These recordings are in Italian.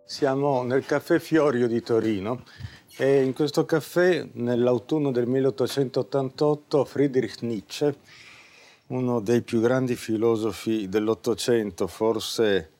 Siamo nel Caffè Fiorio di Torino e in questo caffè, nell'autunno del 1888, Friedrich Nietzsche, uno dei più grandi filosofi dell'Ottocento, forse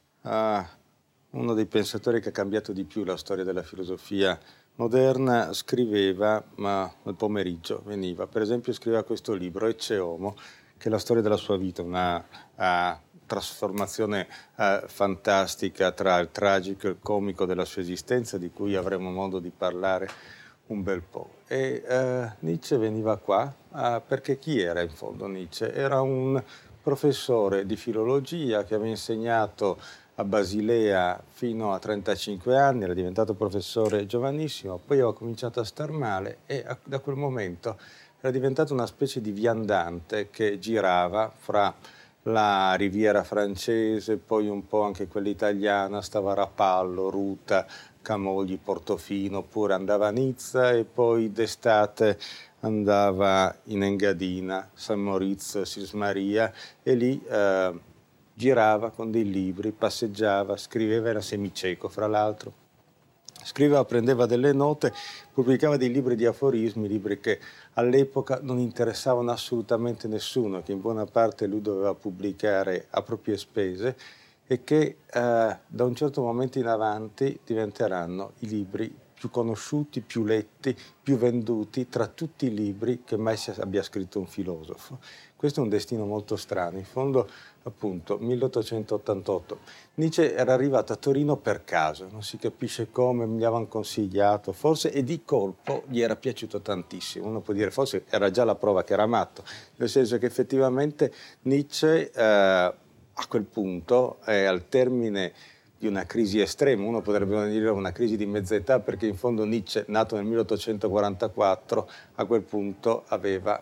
uno dei pensatori che ha cambiato di più la storia della filosofia moderna, scriveva, ma nel pomeriggio veniva. Per esempio scriveva questo libro, Ecce Homo, che è la storia della sua vita, una trasformazione fantastica tra il tragico e il comico della sua esistenza, di cui avremo modo di parlare un bel po'. E Nietzsche veniva qua perché chi era in fondo Nietzsche? Era un professore di filologia che aveva insegnato a Basilea fino a 35 anni, era diventato professore giovanissimo, poi aveva cominciato a star male e da quel momento era diventato una specie di viandante che girava fra la Riviera francese, poi un po' anche quella italiana, stava a Rapallo, Ruta, Camogli, Portofino, oppure andava a Nizza e poi d'estate andava in Engadina, San Maurizio, Sismaria e lì girava con dei libri, passeggiava, scriveva, era semicieco fra l'altro. Scriveva, prendeva delle note, pubblicava dei libri di aforismi, libri che all'epoca non interessavano assolutamente nessuno, che in buona parte lui doveva pubblicare a proprie spese e che da un certo momento in avanti diventeranno i libri più conosciuti, più letti, più venduti tra tutti i libri che mai abbia scritto un filosofo. Questo è un destino molto strano. In fondo, appunto, 1888. Nietzsche era arrivato a Torino per caso, non si capisce come, gli avevano consigliato, forse, e di colpo gli era piaciuto tantissimo. Uno può dire, forse era già la prova che era matto, nel senso che effettivamente Nietzsche a quel punto, al termine di una crisi estrema, uno potrebbe dire una crisi di mezza età, perché in fondo Nietzsche, nato nel 1844, a quel punto aveva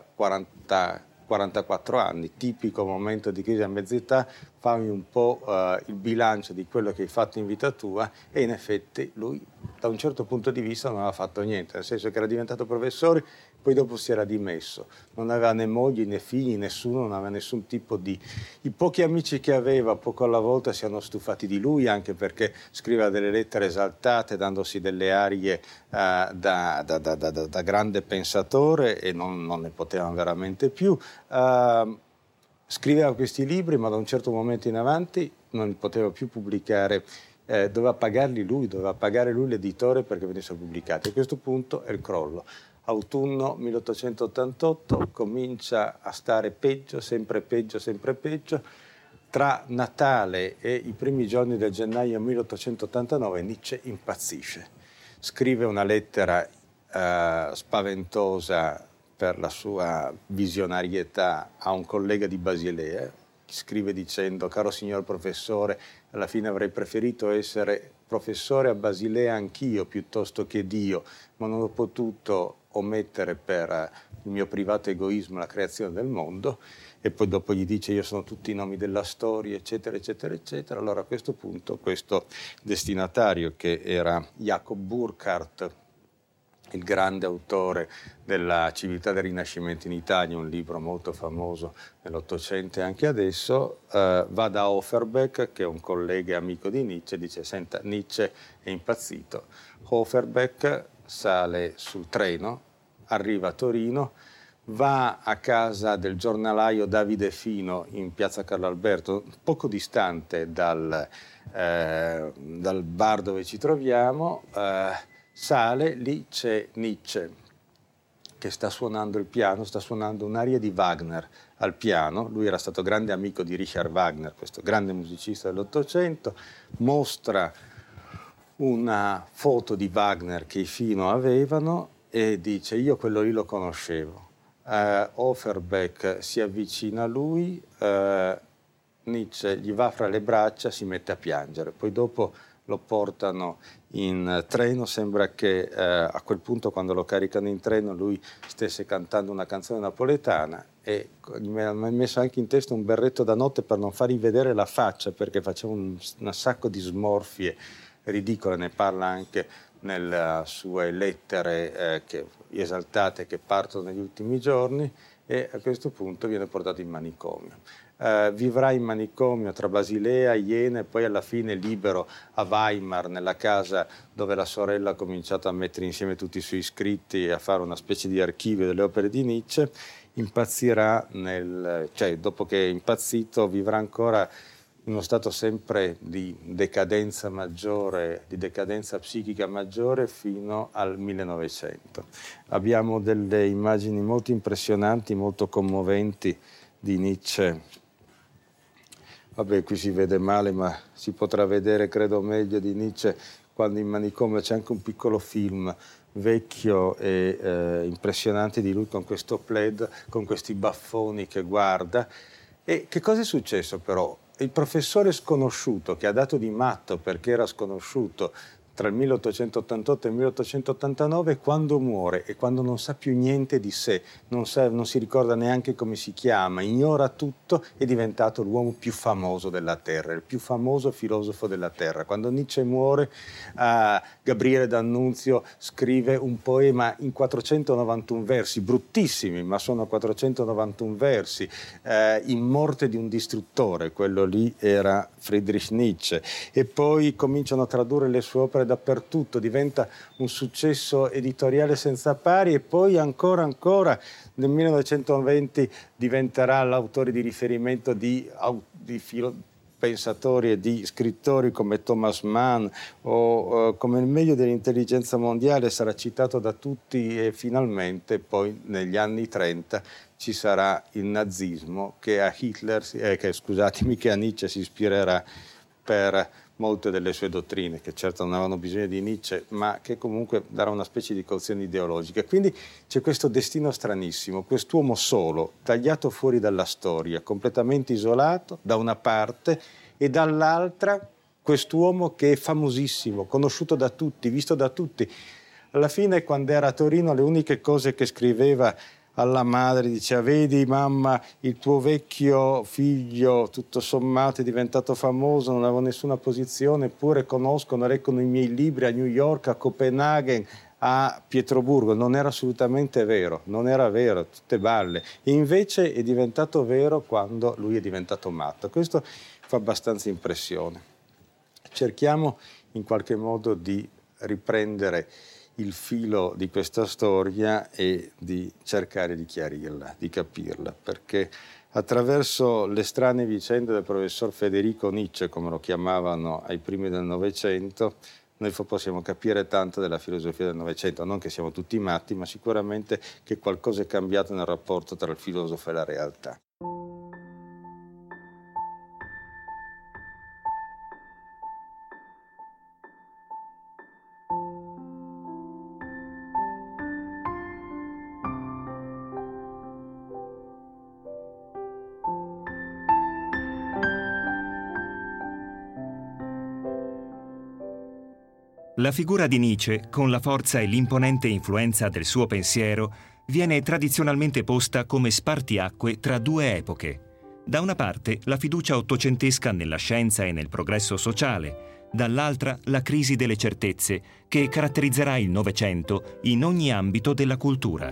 44 anni, tipico momento di crisi a mezza età, fammi un po' il bilancio di quello che hai fatto in vita tua, e in effetti lui da un certo punto di vista non aveva fatto niente, nel senso che era diventato professore, poi dopo si era dimesso, non aveva né mogli né figli, nessuno, non aveva nessun tipo di... I pochi amici che aveva, poco alla volta, si erano stufati di lui, anche perché scriveva delle lettere esaltate, dandosi delle arie da grande pensatore, e non ne potevano veramente più. Scriveva questi libri, ma da un certo momento in avanti non li poteva più pubblicare, doveva pagarli lui, doveva pagare lui l'editore perché venissero pubblicati. A questo punto è il crollo. Autunno 1888, comincia a stare peggio, sempre peggio, sempre peggio. Tra Natale e i primi giorni del gennaio 1889 Nietzsche impazzisce. Scrive una lettera spaventosa per la sua visionarietà a un collega di Basilea. Scrive dicendo: caro signor professore, alla fine avrei preferito essere professore a Basilea anch'io piuttosto che Dio, ma non ho potuto omettere per il mio privato egoismo la creazione del mondo. E poi dopo gli dice: io sono tutti i nomi della storia, eccetera, eccetera, eccetera. Allora a questo punto questo destinatario, che era Jacob Burckhardt, il grande autore della civiltà del Rinascimento in Italia, un libro molto famoso nell'Ottocento e anche adesso, va da Offerbeck, che è un collega e amico di Nietzsche, e dice: senta, Nietzsche è impazzito. Offerbeck sale sul treno, arriva a Torino, va a casa del giornalaio Davide Fino in piazza Carlo Alberto, poco distante dal bar dove ci troviamo. Sale, lì c'è Nietzsche che sta suonando il piano, sta suonando un'aria di Wagner al piano. Lui era stato grande amico di Richard Wagner, questo grande musicista dell'Ottocento. Mostra una foto di Wagner che i Fino avevano e dice: io quello lì lo conoscevo. Offerbeck si avvicina a lui, Nietzsche gli va fra le braccia, si mette a piangere. Poi dopo lo portano in treno, sembra che a quel punto, quando lo caricano in treno, lui stesse cantando una canzone napoletana, e mi ha messo anche in testa un berretto da notte per non fargli vedere la faccia, perché faceva un sacco di smorfie ridicole. Ne parla anche nelle sue lettere esaltate che partono negli ultimi giorni, e a questo punto viene portato in manicomio. vivrà in manicomio tra Basilea, Iene e poi alla fine libero a Weimar, nella casa dove la sorella ha cominciato a mettere insieme tutti i suoi scritti e a fare una specie di archivio delle opere di Nietzsche. Impazzirà, dopo che è impazzito, vivrà ancora in uno stato sempre di decadenza maggiore, di decadenza psichica maggiore fino al 1900. Abbiamo delle immagini molto impressionanti, molto commoventi di Nietzsche. Vabbè, qui si vede male, ma si potrà vedere, credo, meglio di Nietzsche quando in manicomio. C'è anche un piccolo film vecchio e impressionante di lui con questo plaid, con questi baffoni che guarda. E che cosa è successo però? Il professore sconosciuto, che ha dato di matto perché era sconosciuto tra il 1888 e il 1889, quando muore e quando non sa più niente di sé, non si ricorda neanche come si chiama, ignora tutto, è diventato l'uomo più famoso della Terra, il più famoso filosofo della Terra. Quando Nietzsche muore, Gabriele D'Annunzio scrive un poema in 491 versi, bruttissimi, ma sono 491 versi, in morte di un distruttore. Quello lì era Friedrich Nietzsche. E poi cominciano a tradurre le sue opere dappertutto, diventa un successo editoriale senza pari, e poi ancora nel 1920 diventerà l'autore di riferimento di pensatori e di scrittori come Thomas Mann o come il meglio dell'intelligenza mondiale, sarà citato da tutti, e finalmente poi negli anni 30 ci sarà il nazismo che a Nietzsche si ispirerà per molte delle sue dottrine, che certo non avevano bisogno di Nietzsche, ma che comunque darà una specie di cauzione ideologica. Quindi c'è questo destino stranissimo, quest'uomo solo, tagliato fuori dalla storia, completamente isolato da una parte, e dall'altra quest'uomo che è famosissimo, conosciuto da tutti, visto da tutti. Alla fine, quando era a Torino, le uniche cose che scriveva alla madre diceva: vedi mamma, il tuo vecchio figlio tutto sommato è diventato famoso, non avevo nessuna posizione, eppure leggono i miei libri a New York, a Copenaghen, a Pietroburgo. Non era assolutamente vero, non era vero, tutte balle. E invece è diventato vero quando lui è diventato matto. Questo fa abbastanza impressione. Cerchiamo in qualche modo di riprendere il filo di questa storia e di cercare di chiarirla, di capirla, perché attraverso le strane vicende del professor Federico Nietzsche, come lo chiamavano ai primi del Novecento, noi possiamo capire tanto della filosofia del Novecento, non che siamo tutti matti, ma sicuramente che qualcosa è cambiato nel rapporto tra il filosofo e la realtà. La figura di Nietzsche, con la forza e l'imponente influenza del suo pensiero, viene tradizionalmente posta come spartiacque tra due epoche. Da una parte la fiducia ottocentesca nella scienza e nel progresso sociale, dall'altra la crisi delle certezze che caratterizzerà il Novecento in ogni ambito della cultura.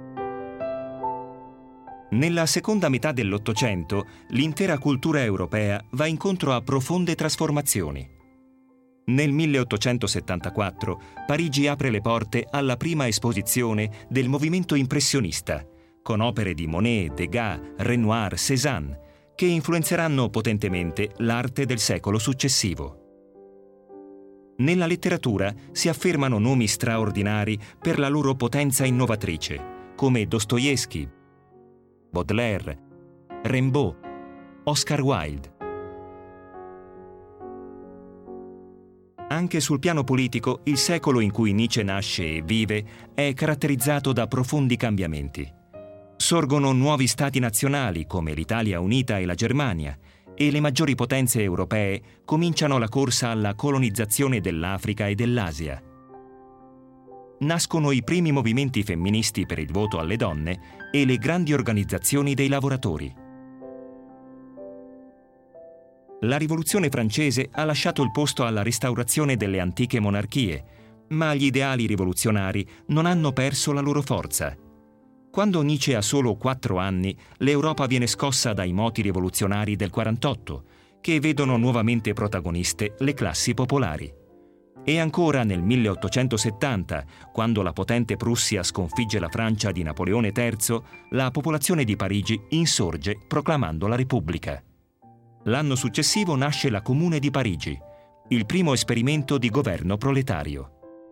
Nella seconda metà dell'Ottocento l'intera cultura europea va incontro a profonde trasformazioni. Nel 1874 Parigi apre le porte alla prima esposizione del movimento impressionista, con opere di Monet, Degas, Renoir, Cézanne, che influenzeranno potentemente l'arte del secolo successivo. Nella letteratura si affermano nomi straordinari per la loro potenza innovatrice, come Dostoevskij, Baudelaire, Rimbaud, Oscar Wilde. Anche sul piano politico, il secolo in cui Nietzsche nasce e vive è caratterizzato da profondi cambiamenti. Sorgono nuovi stati nazionali come l'Italia unita e la Germania, e le maggiori potenze europee cominciano la corsa alla colonizzazione dell'Africa e dell'Asia. Nascono i primi movimenti femministi per il voto alle donne e le grandi organizzazioni dei lavoratori. La rivoluzione francese ha lasciato il posto alla restaurazione delle antiche monarchie, ma gli ideali rivoluzionari non hanno perso la loro forza. Quando Nietzsche ha solo 4 anni, l'Europa viene scossa dai moti rivoluzionari del 48, che vedono nuovamente protagoniste le classi popolari. E ancora nel 1870, quando la potente Prussia sconfigge la Francia di Napoleone III, la popolazione di Parigi insorge proclamando la Repubblica. L'anno successivo nasce la Comune di Parigi, il primo esperimento di governo proletario.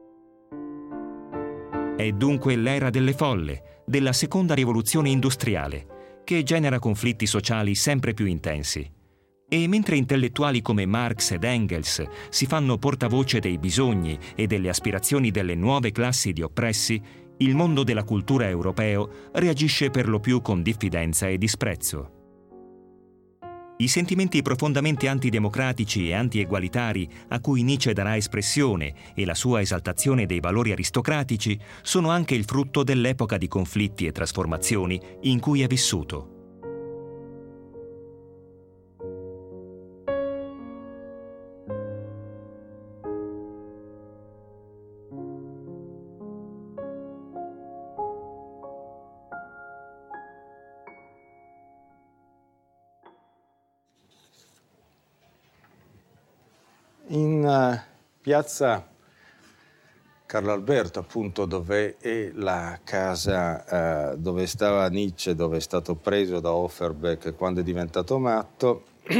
È dunque l'era delle folle, della seconda rivoluzione industriale, che genera conflitti sociali sempre più intensi. E mentre intellettuali come Marx ed Engels si fanno portavoce dei bisogni e delle aspirazioni delle nuove classi di oppressi, il mondo della cultura europeo reagisce per lo più con diffidenza e disprezzo. I sentimenti profondamente antidemocratici e antiegualitari a cui Nietzsche darà espressione e la sua esaltazione dei valori aristocratici sono anche il frutto dell'epoca di conflitti e trasformazioni in cui è vissuto. In piazza Carlo Alberto, appunto, dove è la casa dove stava Nietzsche, dove è stato preso da Offerbeck quando è diventato matto,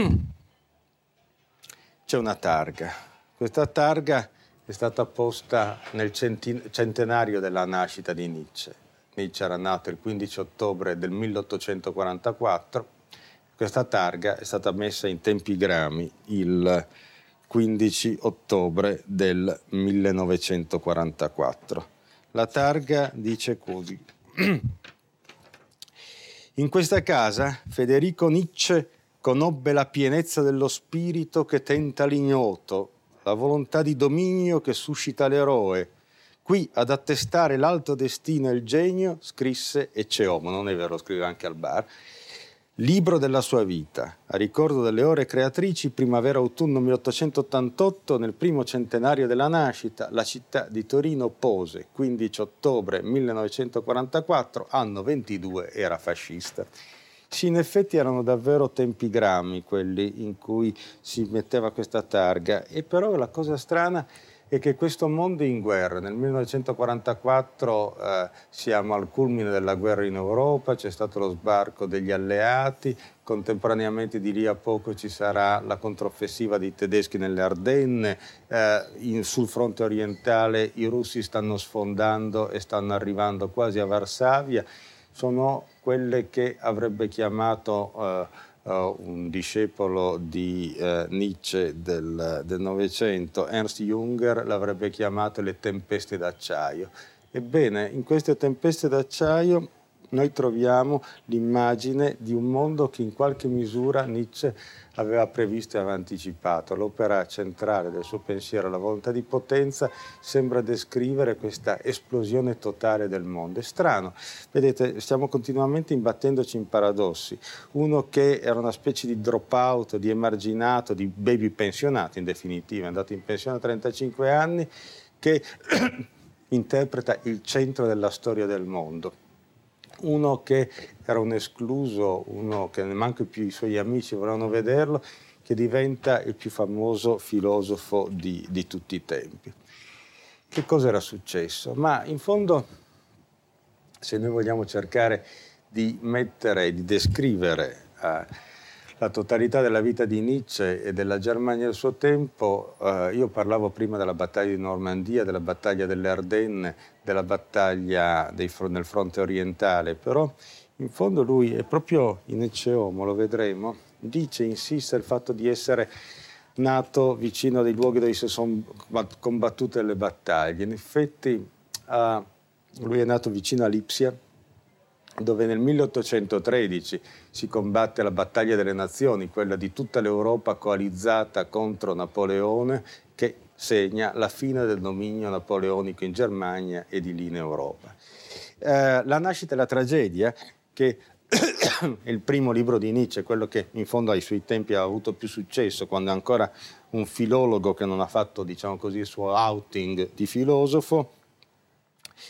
c'è una targa. Questa targa è stata posta nel centenario della nascita di Nietzsche. Nietzsche era nato il 15 ottobre del 1844. Questa targa è stata messa in tempigrami il 15 ottobre del 1944. La targa dice così. In questa casa Federico Nietzsche conobbe la pienezza dello spirito che tenta l'ignoto, la volontà di dominio che suscita l'eroe. Qui, ad attestare l'alto destino e il genio, scrisse Ecce Homo, non è vero, scrive anche al bar, libro della sua vita, a ricordo delle ore creatrici, primavera-autunno 1888, nel primo centenario della nascita, la città di Torino pose, 15 ottobre 1944, anno 22, era fascista. Sì, in effetti erano davvero tempigrami quelli in cui si metteva questa targa, e però la cosa strana è che questo mondo è in guerra. Nel 1944 siamo al culmine della guerra in Europa, c'è stato lo sbarco degli alleati, contemporaneamente di lì a poco ci sarà la controffensiva dei tedeschi nelle Ardenne, sul fronte orientale i russi stanno sfondando e stanno arrivando quasi a Varsavia. Sono quelle che avrebbe chiamato un discepolo di Nietzsche del Novecento, Ernst Junger, l'avrebbe chiamato le tempeste d'acciaio. Ebbene, in queste tempeste d'acciaio noi troviamo l'immagine di un mondo che in qualche misura Nietzsche aveva previsto e aveva anticipato. L'opera centrale del suo pensiero, La volontà di potenza, sembra descrivere questa esplosione totale del mondo. È strano, vedete, stiamo continuamente imbattendoci in paradossi. Uno che era una specie di dropout, di emarginato, di baby pensionato in definitiva, è andato in pensione a 35 anni, che interpreta il centro della storia del mondo. Uno che era un escluso, uno che neanche più i suoi amici volevano vederlo, che diventa il più famoso filosofo di tutti i tempi. Che cosa era successo? Ma in fondo, se noi vogliamo cercare di descrivere la totalità della vita di Nietzsche e della Germania del suo tempo, io parlavo prima della battaglia di Normandia, della battaglia delle Ardenne, della battaglia nel fronte orientale, però in fondo lui è proprio in Ecce Homo, lo vedremo, insiste il fatto di essere nato vicino a dei luoghi dove si sono combattute le battaglie. In effetti lui è nato vicino a Lipsia, dove nel 1813 si combatte la battaglia delle nazioni, quella di tutta l'Europa coalizzata contro Napoleone, che segna la fine del dominio napoleonico in Germania e di lì in Europa. La nascita e la tragedia, che è il primo libro di Nietzsche, quello che in fondo ai suoi tempi ha avuto più successo, quando è ancora un filologo che non ha fatto, diciamo così, il suo outing di filosofo,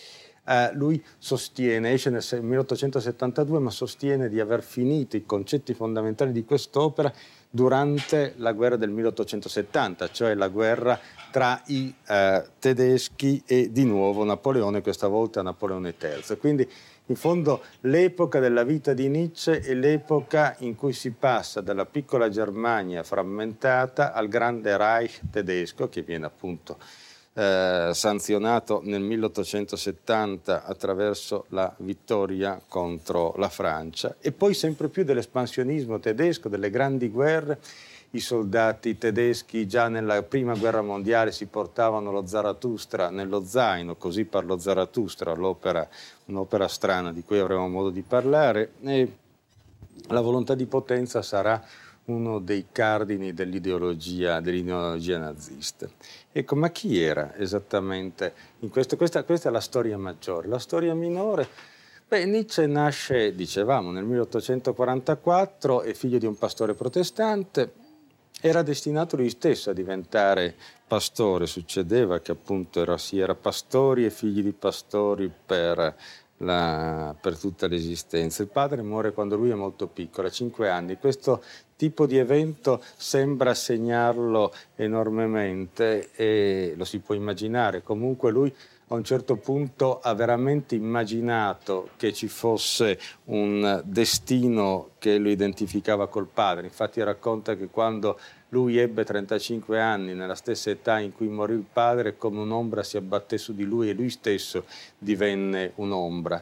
lui sostiene, esce nel 1872, ma sostiene di aver finito i concetti fondamentali di quest'opera durante la guerra del 1870, cioè la guerra tra i tedeschi e di nuovo Napoleone, questa volta Napoleone III. Quindi in fondo l'epoca della vita di Nietzsche è l'epoca in cui si passa dalla piccola Germania frammentata al grande Reich tedesco, che viene appunto sanzionato nel 1870 attraverso la vittoria contro la Francia, e poi sempre più dell'espansionismo tedesco, delle grandi guerre. I soldati tedeschi già nella prima guerra mondiale si portavano lo Zarathustra nello zaino, così parlò Zarathustra, un'opera strana di cui avremo modo di parlare, e la volontà di potenza sarà uno dei cardini dell'ideologia nazista. Ecco, ma chi era esattamente in questo? Questa è la storia maggiore. La storia minore, Nietzsche nasce, dicevamo, nel 1844, è figlio di un pastore protestante, era destinato lui stesso a diventare pastore, succedeva che appunto si era pastori e figli di pastori per tutta l'esistenza. Il padre muore quando lui è molto piccolo, a 5 anni. Questo tipo di evento sembra segnarlo enormemente e lo si può immaginare. Comunque lui a un certo punto ha veramente immaginato che ci fosse un destino che lo identificava col padre. Infatti racconta che quando lui ebbe 35 anni, nella stessa età in cui morì il padre, come un'ombra si abbatté su di lui e lui stesso divenne un'ombra.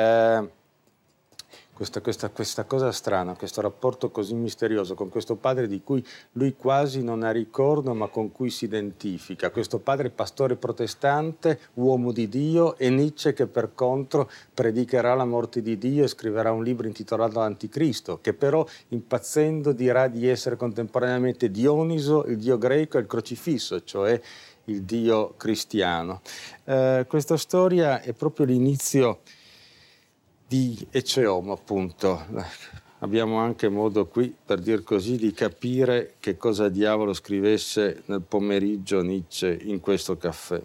Questa cosa strana, questo rapporto così misterioso con questo padre di cui lui quasi non ha ricordo ma con cui si identifica, questo padre pastore protestante, uomo di Dio, e Nietzsche che per contro predicherà la morte di Dio e scriverà un libro intitolato Anticristo, che però impazzendo dirà di essere contemporaneamente Dioniso, il dio greco, e il crocifisso, cioè il dio cristiano. Questa storia è proprio l'inizio di Ecce Homo, appunto. Abbiamo anche modo qui, per dir così, di capire che cosa diavolo scrivesse nel pomeriggio Nietzsche in questo caffè.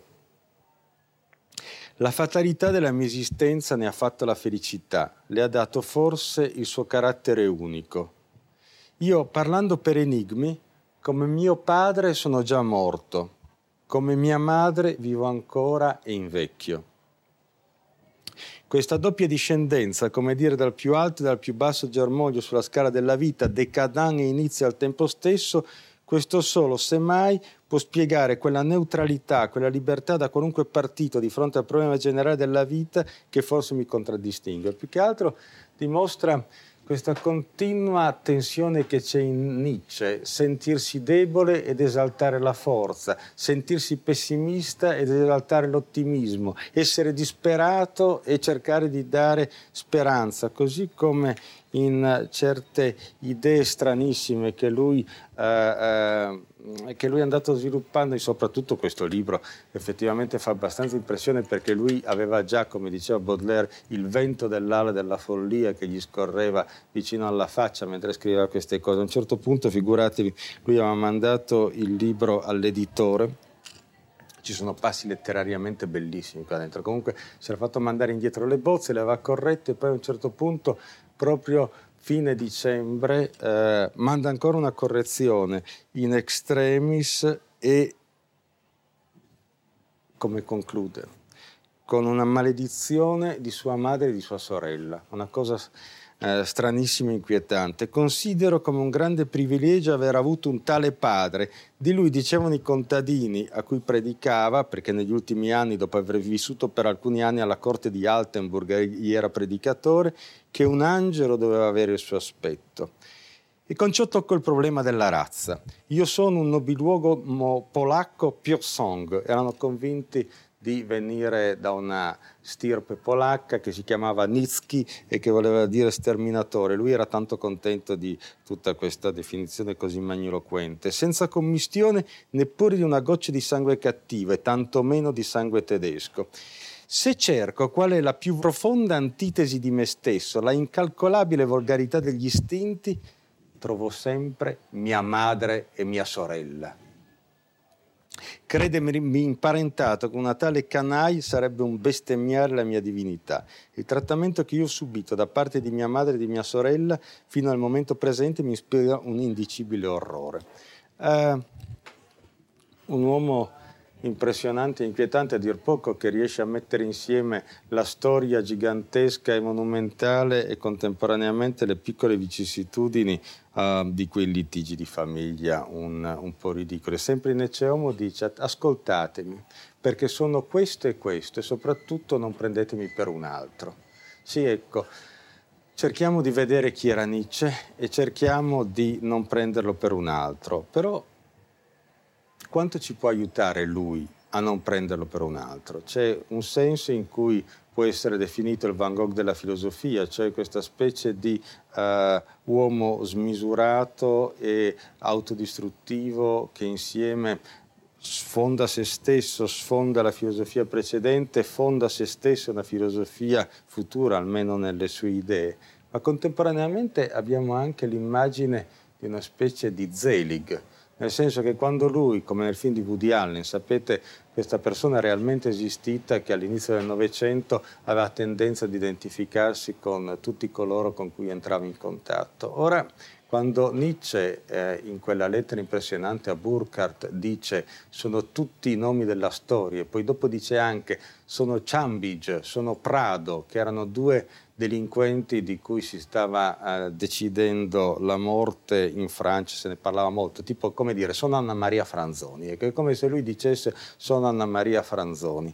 La fatalità della mia esistenza ne ha fatto la felicità, le ha dato forse il suo carattere unico. Io, parlando per enigmi, come mio padre sono già morto, come mia madre vivo ancora e invecchio. Questa doppia discendenza, come dire dal più alto e dal più basso germoglio sulla scala della vita, decadant e inizia al tempo stesso, questo solo, semmai, può spiegare quella neutralità, quella libertà da qualunque partito di fronte al problema generale della vita che forse mi contraddistingue. Più che altro dimostra questa continua tensione che c'è in Nietzsche, sentirsi debole ed esaltare la forza, sentirsi pessimista ed esaltare l'ottimismo, essere disperato e cercare di dare speranza, così come in certe idee stranissime che lui è andato sviluppando, e soprattutto questo libro effettivamente fa abbastanza impressione perché lui aveva già, come diceva Baudelaire, il vento dell'ala della follia che gli scorreva vicino alla faccia mentre scriveva queste cose. A un certo punto, figuratevi, lui aveva mandato il libro all'editore. Ci sono passi letterariamente bellissimi qua dentro. Comunque si era fatto mandare indietro le bozze, le aveva corrette e poi a un certo punto, proprio fine dicembre, manda ancora una correzione in extremis e, come conclude, con una maledizione di sua madre e di sua sorella. Una cosa stranissima e inquietante. Considero come un grande privilegio aver avuto un tale padre. Di lui dicevano i contadini a cui predicava, perché negli ultimi anni, dopo aver vissuto per alcuni anni alla corte di Altenburg, gli era predicatore, che un angelo doveva avere il suo aspetto. E con ciò tocco il problema della razza. Io sono un nobiluogo polacco pur sang. Erano convinti di venire da una stirpe polacca che si chiamava Nicki e che voleva dire sterminatore. Lui era tanto contento di tutta questa definizione così magniloquente, senza commistione neppure di una goccia di sangue cattivo e tantomeno di sangue tedesco. Se cerco qual è la più profonda antitesi di me stesso, la incalcolabile volgarità degli istinti, trovo sempre mia madre e mia sorella. Credermi imparentato con una tale canaille sarebbe un bestemmiare la mia divinità. Il trattamento che io ho subito da parte di mia madre e di mia sorella fino al momento presente mi ispira un indicibile orrore. Un uomo impressionante e inquietante a dir poco, che riesce a mettere insieme la storia gigantesca e monumentale e contemporaneamente le piccole vicissitudini di quei litigi di famiglia un po' ridicoli. Sempre in Ecce Homo dice: ascoltatemi, perché sono questo e soprattutto non prendetemi per un altro. Sì, ecco, cerchiamo di vedere chi era Nietzsche e cerchiamo di non prenderlo per un altro, però quanto ci può aiutare lui a non prenderlo per un altro? C'è un senso in cui può essere definito il Van Gogh della filosofia, cioè questa specie di uomo smisurato e autodistruttivo che insieme sfonda se stesso, sfonda la filosofia precedente, fonda se stesso una filosofia futura, almeno nelle sue idee. Ma contemporaneamente abbiamo anche l'immagine di una specie di Zelig, nel senso che quando lui, come nel film di Woody Allen, sapete, questa persona realmente esistita che all'inizio del Novecento aveva tendenza ad identificarsi con tutti coloro con cui entrava in contatto. Ora, quando Nietzsche in quella lettera impressionante a Burckhardt dice sono tutti i nomi della storia, e poi dopo dice anche sono Chambidge, sono Prado, che erano due delinquenti di cui si stava decidendo la morte in Francia, se ne parlava molto, tipo come dire sono Anna Maria Franzoni, è come se lui dicesse sono Anna Maria Franzoni,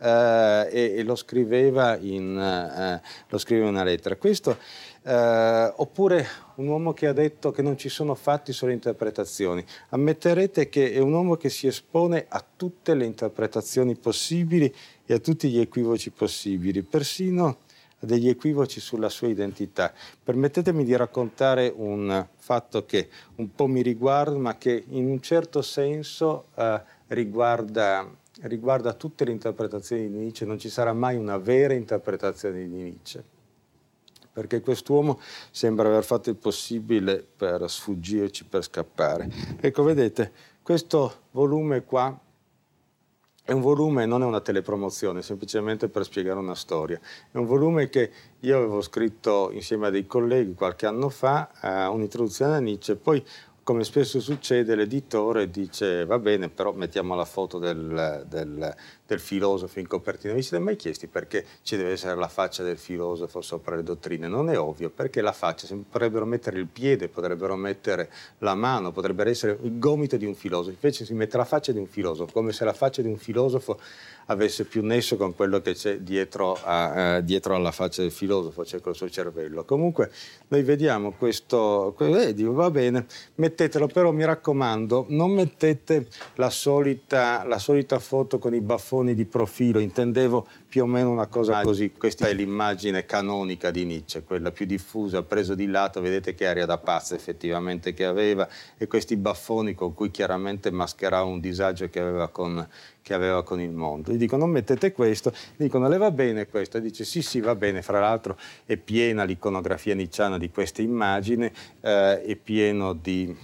e lo scriveva in una lettera. Questo, oppure un uomo che ha detto che non ci sono fatti, solo interpretazioni. Ammetterete che è un uomo che si espone a tutte le interpretazioni possibili e a tutti gli equivoci possibili, persino degli equivoci sulla sua identità. Permettetemi di raccontare un fatto che un po' mi riguarda, ma che in un certo senso riguarda tutte le interpretazioni di Nietzsche. Non ci sarà mai una vera interpretazione di Nietzsche, perché quest'uomo sembra aver fatto il possibile per sfuggirci, per scappare. Ecco, vedete, questo volume qua è un volume, non è una telepromozione, semplicemente per spiegare una storia. È un volume che io avevo scritto insieme a dei colleghi qualche anno fa, un'introduzione a Nietzsche, poi, come spesso succede, l'editore dice va bene, però mettiamo la foto del filosofo in copertina. Vi siete mai chiesti perché ci deve essere la faccia del filosofo sopra le dottrine? Non è ovvio, perché la faccia, potrebbero mettere il piede, potrebbero mettere la mano, potrebbero essere il gomito di un filosofo, invece si mette la faccia di un filosofo, come se la faccia di un filosofo avesse più nesso con quello che c'è dietro alla faccia del filosofo, cioè col suo cervello. Comunque noi vediamo questo, dico, va bene, mettetelo, però mi raccomando, non mettete la solita foto con i baffoni di profilo, intendevo più o meno una cosa così. Questa è l'immagine canonica di Nietzsche, quella più diffusa, preso di lato, vedete che aria da pazza effettivamente che aveva, e questi baffoni con cui chiaramente mascherava un disagio che aveva con il mondo. Gli dico non mettete questo, dicono le va bene questo, dice sì va bene, fra l'altro è piena l'iconografia nietzschiana di queste immagini, è pieno di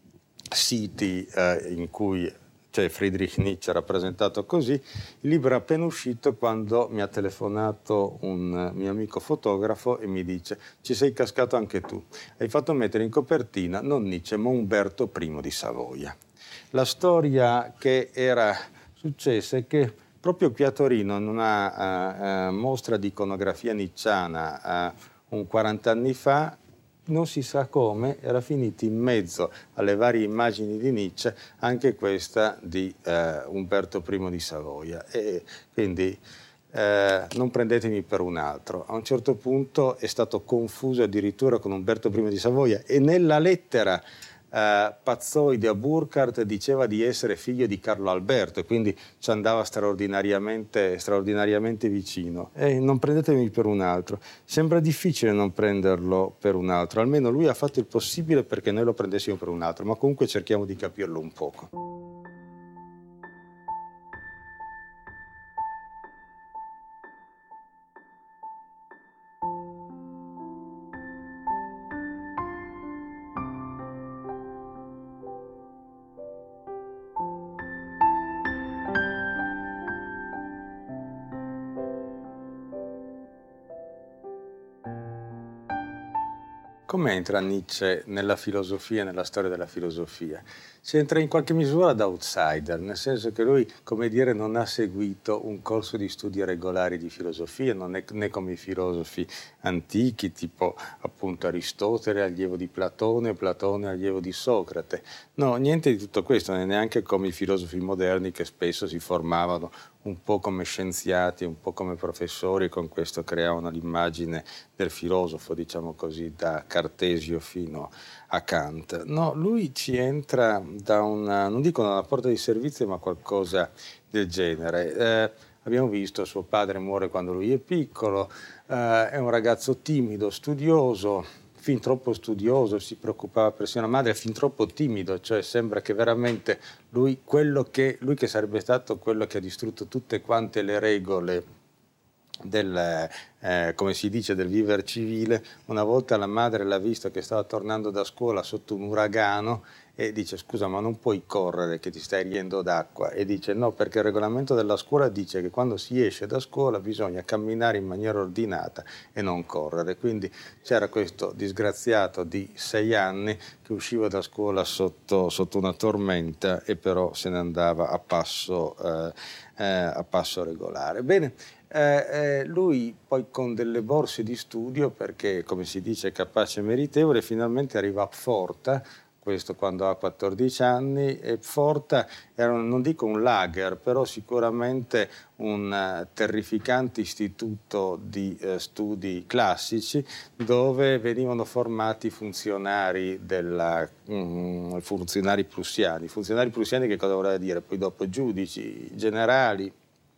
siti in cui c'è Friedrich Nietzsche rappresentato così. Il libro è appena uscito quando mi ha telefonato un mio amico fotografo e mi dice ci sei cascato anche tu, hai fatto mettere in copertina non Nietzsche ma Umberto I di Savoia. La storia che era successa è che proprio qui a Torino, in una mostra di iconografia nietzschiana un 40 anni fa, non si sa come, era finita in mezzo alle varie immagini di Nietzsche anche questa di Umberto I di Savoia. E quindi non prendetemi per un altro. A un certo punto è stato confuso addirittura con Umberto I di Savoia, e nella lettera pazzoide a Burckhardt diceva di essere figlio di Carlo Alberto, e quindi ci andava straordinariamente vicino. E non prendetemi per un altro. Sembra difficile non prenderlo per un altro, almeno lui ha fatto il possibile perché noi lo prendessimo per un altro, ma comunque cerchiamo di capirlo un poco. Come entra Nietzsche nella filosofia, nella storia della filosofia? Si entra in qualche misura da outsider, nel senso che lui, come dire, non ha seguito un corso di studi regolari di filosofia, non è né come i filosofi antichi, tipo appunto Aristotele, allievo di Platone, Platone allievo di Socrate. No, niente di tutto questo, non è neanche come i filosofi moderni che spesso si formavano un po' come scienziati, un po' come professori, e con questo creavano l'immagine del filosofo, diciamo così, da Cartesio fino a Kant. No, lui ci entra da una, non dico da una porta di servizio, ma qualcosa del genere. Abbiamo visto, suo padre muore quando lui è piccolo, è un ragazzo timido, studioso, fin troppo studioso, si preoccupava per sia una madre, fin troppo timido, cioè sembra che veramente lui che sarebbe stato quello che ha distrutto tutte quante le regole del, come si dice, del vivere civile. Una volta la madre l'ha visto che stava tornando da scuola sotto un uragano e dice: scusa, ma non puoi correre che ti stai riempiendo d'acqua? E dice: no, perché il regolamento della scuola dice che quando si esce da scuola bisogna camminare in maniera ordinata e non correre. Quindi c'era questo disgraziato di 6 anni che usciva da scuola sotto una tormenta e però se ne andava a passo regolare. Bene, lui poi con delle borse di studio, perché come si dice è capace e meritevole, finalmente arriva a Pforta, questo quando ha 14 anni, e Pforta era, non dico un lager, però sicuramente un terrificante istituto di studi classici dove venivano formati funzionari funzionari prussiani. Funzionari prussiani che cosa voleva dire? Poi dopo giudici, generali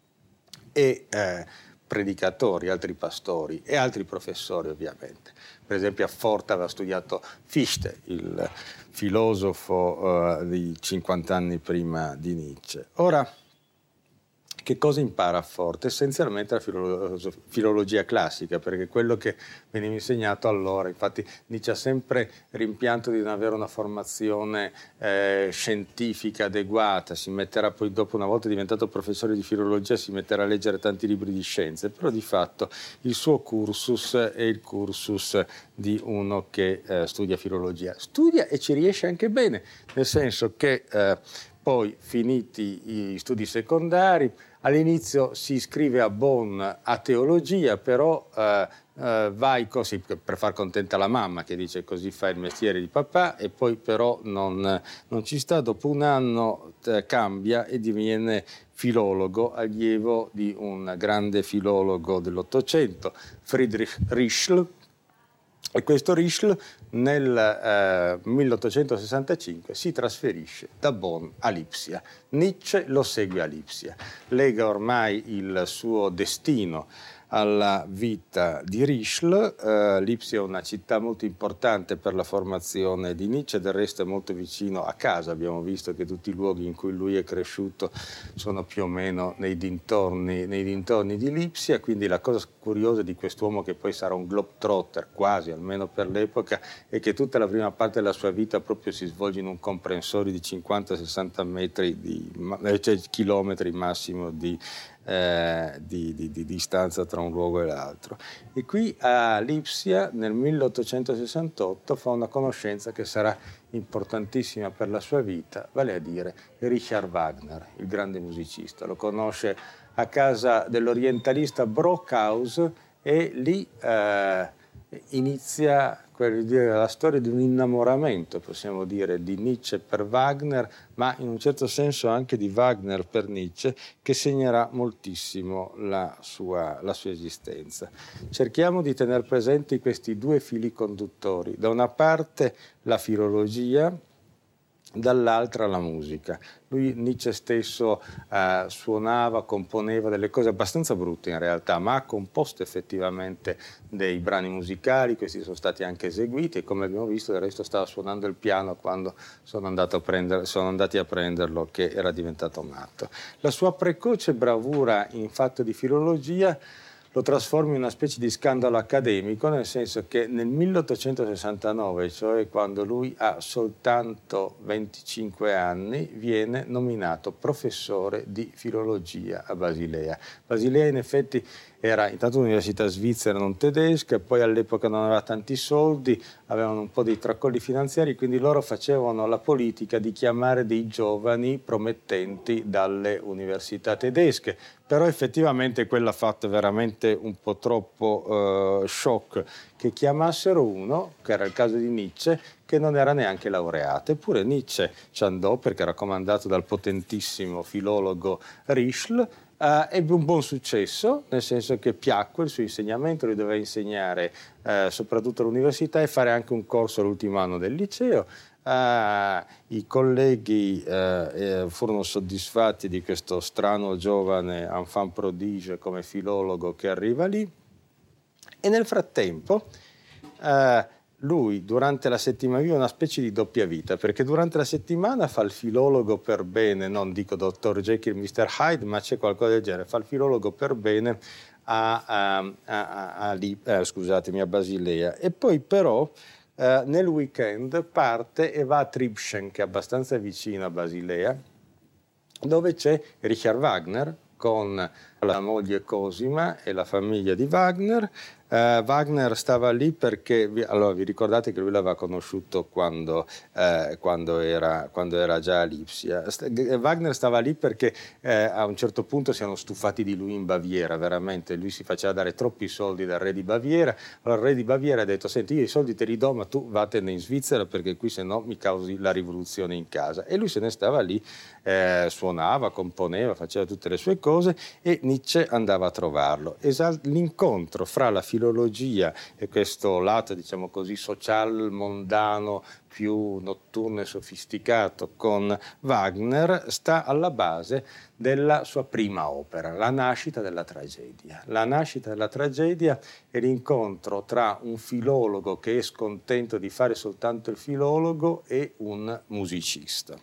e predicatori, altri pastori e altri professori ovviamente. Per esempio a Pforta aveva studiato Fichte, il filosofo di 50 anni prima di Nietzsche. Ora, che cosa impara a Pforta? Essenzialmente la filologia classica, perché quello che veniva insegnato allora, infatti Nietzsche ha sempre rimpianto di non avere una formazione scientifica adeguata, si metterà poi dopo, una volta diventato professore di filologia, si metterà a leggere tanti libri di scienze, però di fatto il suo cursus è il cursus di uno che studia filologia. Studia e ci riesce anche bene, nel senso che poi, finiti gli studi secondari, all'inizio si iscrive a Bonn a teologia, però vai così per far contenta la mamma, che dice così fai il mestiere di papà, e poi però non ci sta. Dopo un anno cambia e diviene filologo, allievo di un grande filologo dell'Ottocento, Friedrich Rischl. E questo Rischl nel 1865 si trasferisce da Bonn a Lipsia. Nietzsche lo segue a Lipsia, lega ormai il suo destino alla vita di Rischl. Lipsia è una città molto importante per la formazione di Nietzsche, del resto è molto vicino a casa. Abbiamo visto che tutti i luoghi in cui lui è cresciuto sono più o meno nei dintorni di Lipsia, quindi la cosa curiosa di quest'uomo, che poi sarà un globetrotter quasi, almeno per l'epoca, è che tutta la prima parte della sua vita proprio si svolge in un comprensorio di 50-60 metri, cioè chilometri massimo di distanza tra un luogo e l'altro. E qui a Lipsia nel 1868 fa una conoscenza che sarà importantissima per la sua vita, vale a dire Richard Wagner, il grande musicista. Lo conosce a casa dell'orientalista Brockhaus e lì inizia la storia di un innamoramento, possiamo dire, di Nietzsche per Wagner, ma in un certo senso anche di Wagner per Nietzsche, che segnerà moltissimo la sua esistenza. Cerchiamo di tenere presenti questi due fili conduttori: da una parte la filologia, dall'altra la musica. Nietzsche stesso suonava, componeva delle cose abbastanza brutte in realtà, ma ha composto effettivamente dei brani musicali. Questi sono stati anche eseguiti e, come abbiamo visto, del resto stava suonando il piano quando sono andati a prenderlo, che era diventato matto. La sua precoce bravura in fatto di filologia lo trasforma in una specie di scandalo accademico, nel senso che nel 1869, cioè quando lui ha soltanto 25 anni, viene nominato professore di filologia a Basilea. Basilea in effetti era intanto un'università svizzera non tedesca, poi all'epoca non aveva tanti soldi, avevano un po' dei tracolli finanziari, quindi loro facevano la politica di chiamare dei giovani promettenti dalle università tedesche, però effettivamente quella ha fatto veramente un po' troppo shock che chiamassero uno, che era il caso di Nietzsche, che non era neanche laureato. Eppure Nietzsche ci andò perché era comandato dal potentissimo filologo Rischl. Ebbe un buon successo, nel senso che piacque il suo insegnamento, lui doveva insegnare soprattutto all'università e fare anche un corso all'ultimo anno del liceo. I colleghi furono soddisfatti di questo strano giovane enfant prodige come filologo che arriva lì, e nel frattempo lui durante la settimana vive una specie di doppia vita, perché durante la settimana fa il filologo per bene, non dico Dr. Jekyll, Mr. Hyde, ma c'è qualcosa del genere, fa il filologo per bene a Basilea, e poi però nel weekend parte e va a Tribschen, che è abbastanza vicino a Basilea, dove c'è Richard Wagner con la moglie Cosima e la famiglia di Wagner. Wagner stava lì perché, allora vi ricordate che lui l'aveva conosciuto quando era già a Lipsia. Wagner stava lì perché a un certo punto si erano stufati di lui in Baviera, veramente, lui si faceva dare troppi soldi dal re di Baviera, allora il re di Baviera ha detto: senti, io i soldi te li do, ma tu vattene in Svizzera perché qui se no mi causi la rivoluzione in casa. E lui se ne stava lì, suonava, componeva, faceva tutte le sue cose, e Nietzsche andava a trovarlo. L'incontro fra la filologia e questo lato, diciamo così, social, mondano, più notturno e sofisticato con Wagner, sta alla base della sua prima opera, La nascita della tragedia. La nascita della tragedia è l'incontro tra un filologo che è scontento di fare soltanto il filologo e un musicista.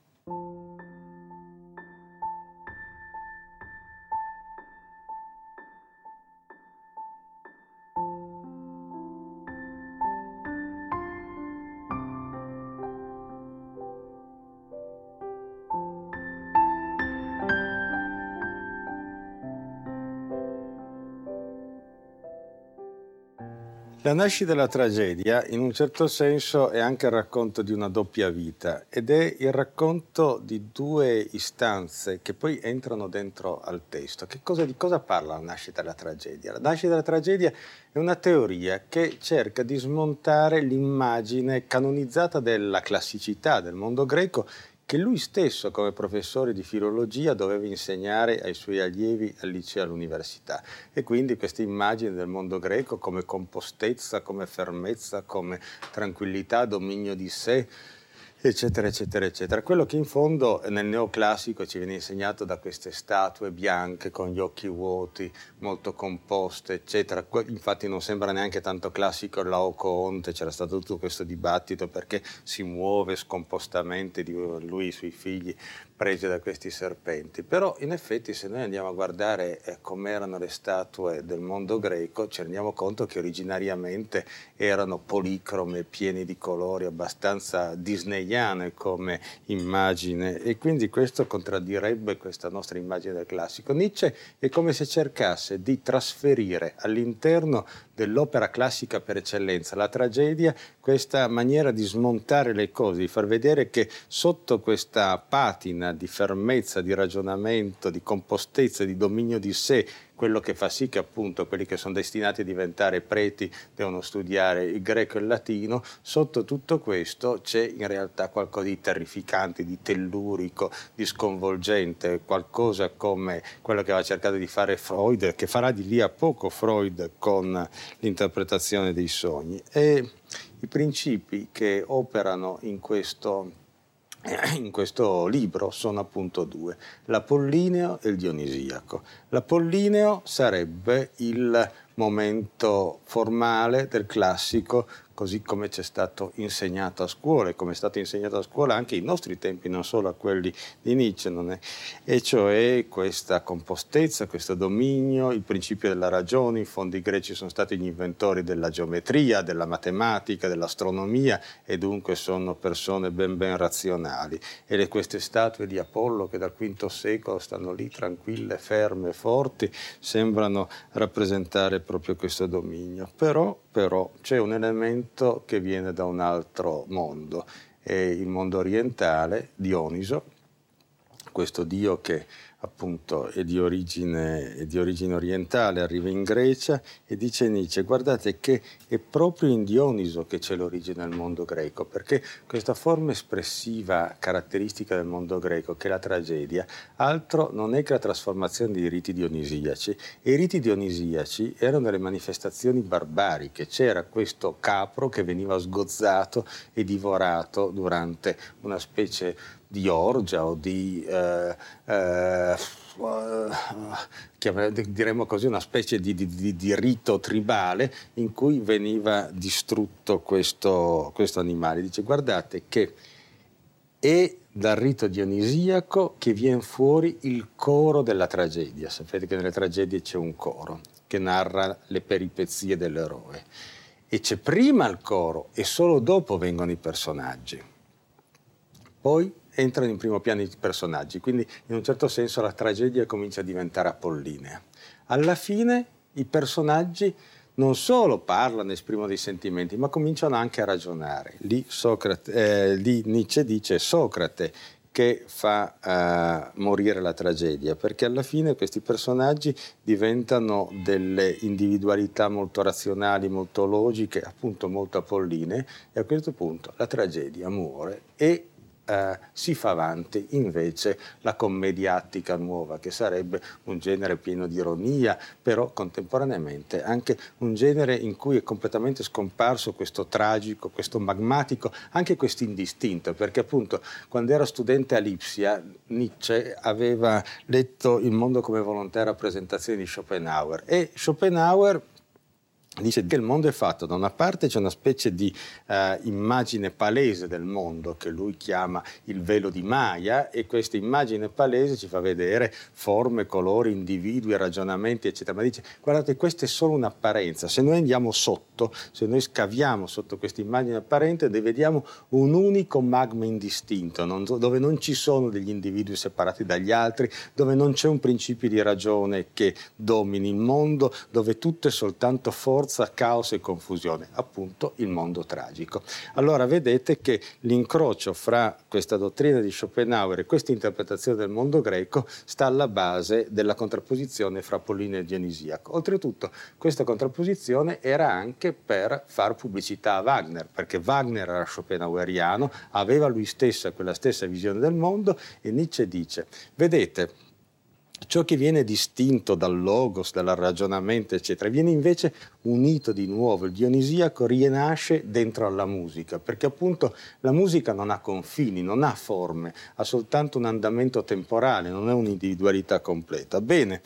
La nascita della tragedia, in un certo senso, è anche il racconto di una doppia vita, ed è il racconto di due istanze che poi entrano dentro al testo. Di cosa parla la nascita della tragedia? La nascita della tragedia è una teoria che cerca di smontare l'immagine canonizzata della classicità del mondo greco, che lui stesso, come professore di filologia, doveva insegnare ai suoi allievi al liceo e all'università. E quindi questa immagine del mondo greco come compostezza, come fermezza, come tranquillità, dominio di sé, eccetera, eccetera, eccetera. Quello che in fondo nel neoclassico ci viene insegnato da queste statue bianche con gli occhi vuoti, molto composte, eccetera. Infatti non sembra neanche tanto classico il Laocoonte, c'era stato tutto questo dibattito perché si muove scompostamente lui e i suoi figli presi da questi serpenti. Però in effetti se noi andiamo a guardare com'erano le statue del mondo greco, ci rendiamo conto che originariamente erano policrome, pieni di colori, abbastanza disneyane come immagine, e quindi questo contraddirebbe questa nostra immagine del classico. Nietzsche è come se cercasse di trasferire all'interno dell'opera classica per eccellenza, la tragedia, questa maniera di smontare le cose, di far vedere che sotto questa patina di fermezza, di ragionamento, di compostezza, di dominio di sé, quello che fa sì che appunto quelli che sono destinati a diventare preti devono studiare il greco e il latino, sotto tutto questo c'è in realtà qualcosa di terrificante, di tellurico, di sconvolgente, qualcosa come quello che aveva cercato di fare Freud, che farà di lì a poco Freud con l'interpretazione dei sogni. E i principi che operano in questo libro sono appunto due, l'apollineo e il dionisiaco. L'apollineo sarebbe il momento formale del classico così come ci è stato insegnato a scuola, e come è stato insegnato a scuola anche ai nostri tempi, non solo a quelli di Nietzsche, non è? E cioè questa compostezza, questo dominio, il principio della ragione. In fondo i greci sono stati gli inventori della geometria, della matematica, dell'astronomia, e dunque sono persone ben razionali. E queste statue di Apollo che dal V secolo stanno lì tranquille, ferme, forti, sembrano rappresentare proprio questo dominio. Però c'è un elemento che viene da un altro mondo, è il mondo orientale, Dioniso, questo dio che appunto è di origine orientale, arriva in Grecia, e dice Nietzsche: guardate che è proprio in Dioniso che c'è l'origine del mondo greco, perché questa forma espressiva caratteristica del mondo greco, che è la tragedia, altro non è che la trasformazione dei riti dionisiaci. E i riti dionisiaci erano delle manifestazioni barbariche, c'era questo capro che veniva sgozzato e divorato durante una specie di orgia o di diremmo così, una specie di rito tribale in cui veniva distrutto questo animale. Dice: guardate che è dal rito dionisiaco che viene fuori il coro della tragedia. Sapete che nelle tragedie c'è un coro che narra le peripezie dell'eroe, e c'è prima il coro e solo dopo vengono i personaggi. Poi entrano in primo piano i personaggi, quindi in un certo senso la tragedia comincia a diventare apollinea. Alla fine i personaggi non solo parlano, esprimono dei sentimenti, ma cominciano anche a ragionare. Lì Nietzsche dice: Socrate che fa morire la tragedia, perché alla fine questi personaggi diventano delle individualità molto razionali, molto logiche, appunto molto apollinee, e a questo punto la tragedia muore e si fa avanti invece la commediattica nuova, che sarebbe un genere pieno di ironia, però contemporaneamente anche un genere in cui è completamente scomparso questo tragico, questo magmatico, anche questo indistinto, perché appunto quando era studente a Lipsia Nietzsche aveva letto Il mondo come volontà e rappresentazione di Schopenhauer, e Schopenhauer dice che il mondo è fatto, da una parte c'è una specie di immagine palese del mondo che lui chiama il velo di Maya, e questa immagine palese ci fa vedere forme, colori, individui, ragionamenti eccetera, ma dice: guardate, questa è solo un'apparenza, se noi andiamo sotto, se noi scaviamo sotto questa immagine apparente, vediamo un unico magma indistinto, dove non ci sono degli individui separati dagli altri, dove non c'è un principio di ragione che domini il mondo, dove tutto è soltanto forza, caos e confusione, appunto il mondo tragico. Allora vedete che l'incrocio fra questa dottrina di Schopenhauer e questa interpretazione del mondo greco sta alla base della contrapposizione fra Apollineo e Dionisiaco. Oltretutto questa contrapposizione era anche per far pubblicità a Wagner, perché Wagner era schopenhaueriano, aveva lui stesso quella stessa visione del mondo, e Nietzsche dice: vedete, ciò che viene distinto dal logos, dal ragionamento, eccetera, viene invece unito di nuovo. Il dionisiaco rinasce dentro alla musica, perché appunto la musica non ha confini, non ha forme, ha soltanto un andamento temporale, non è un'individualità completa. Bene,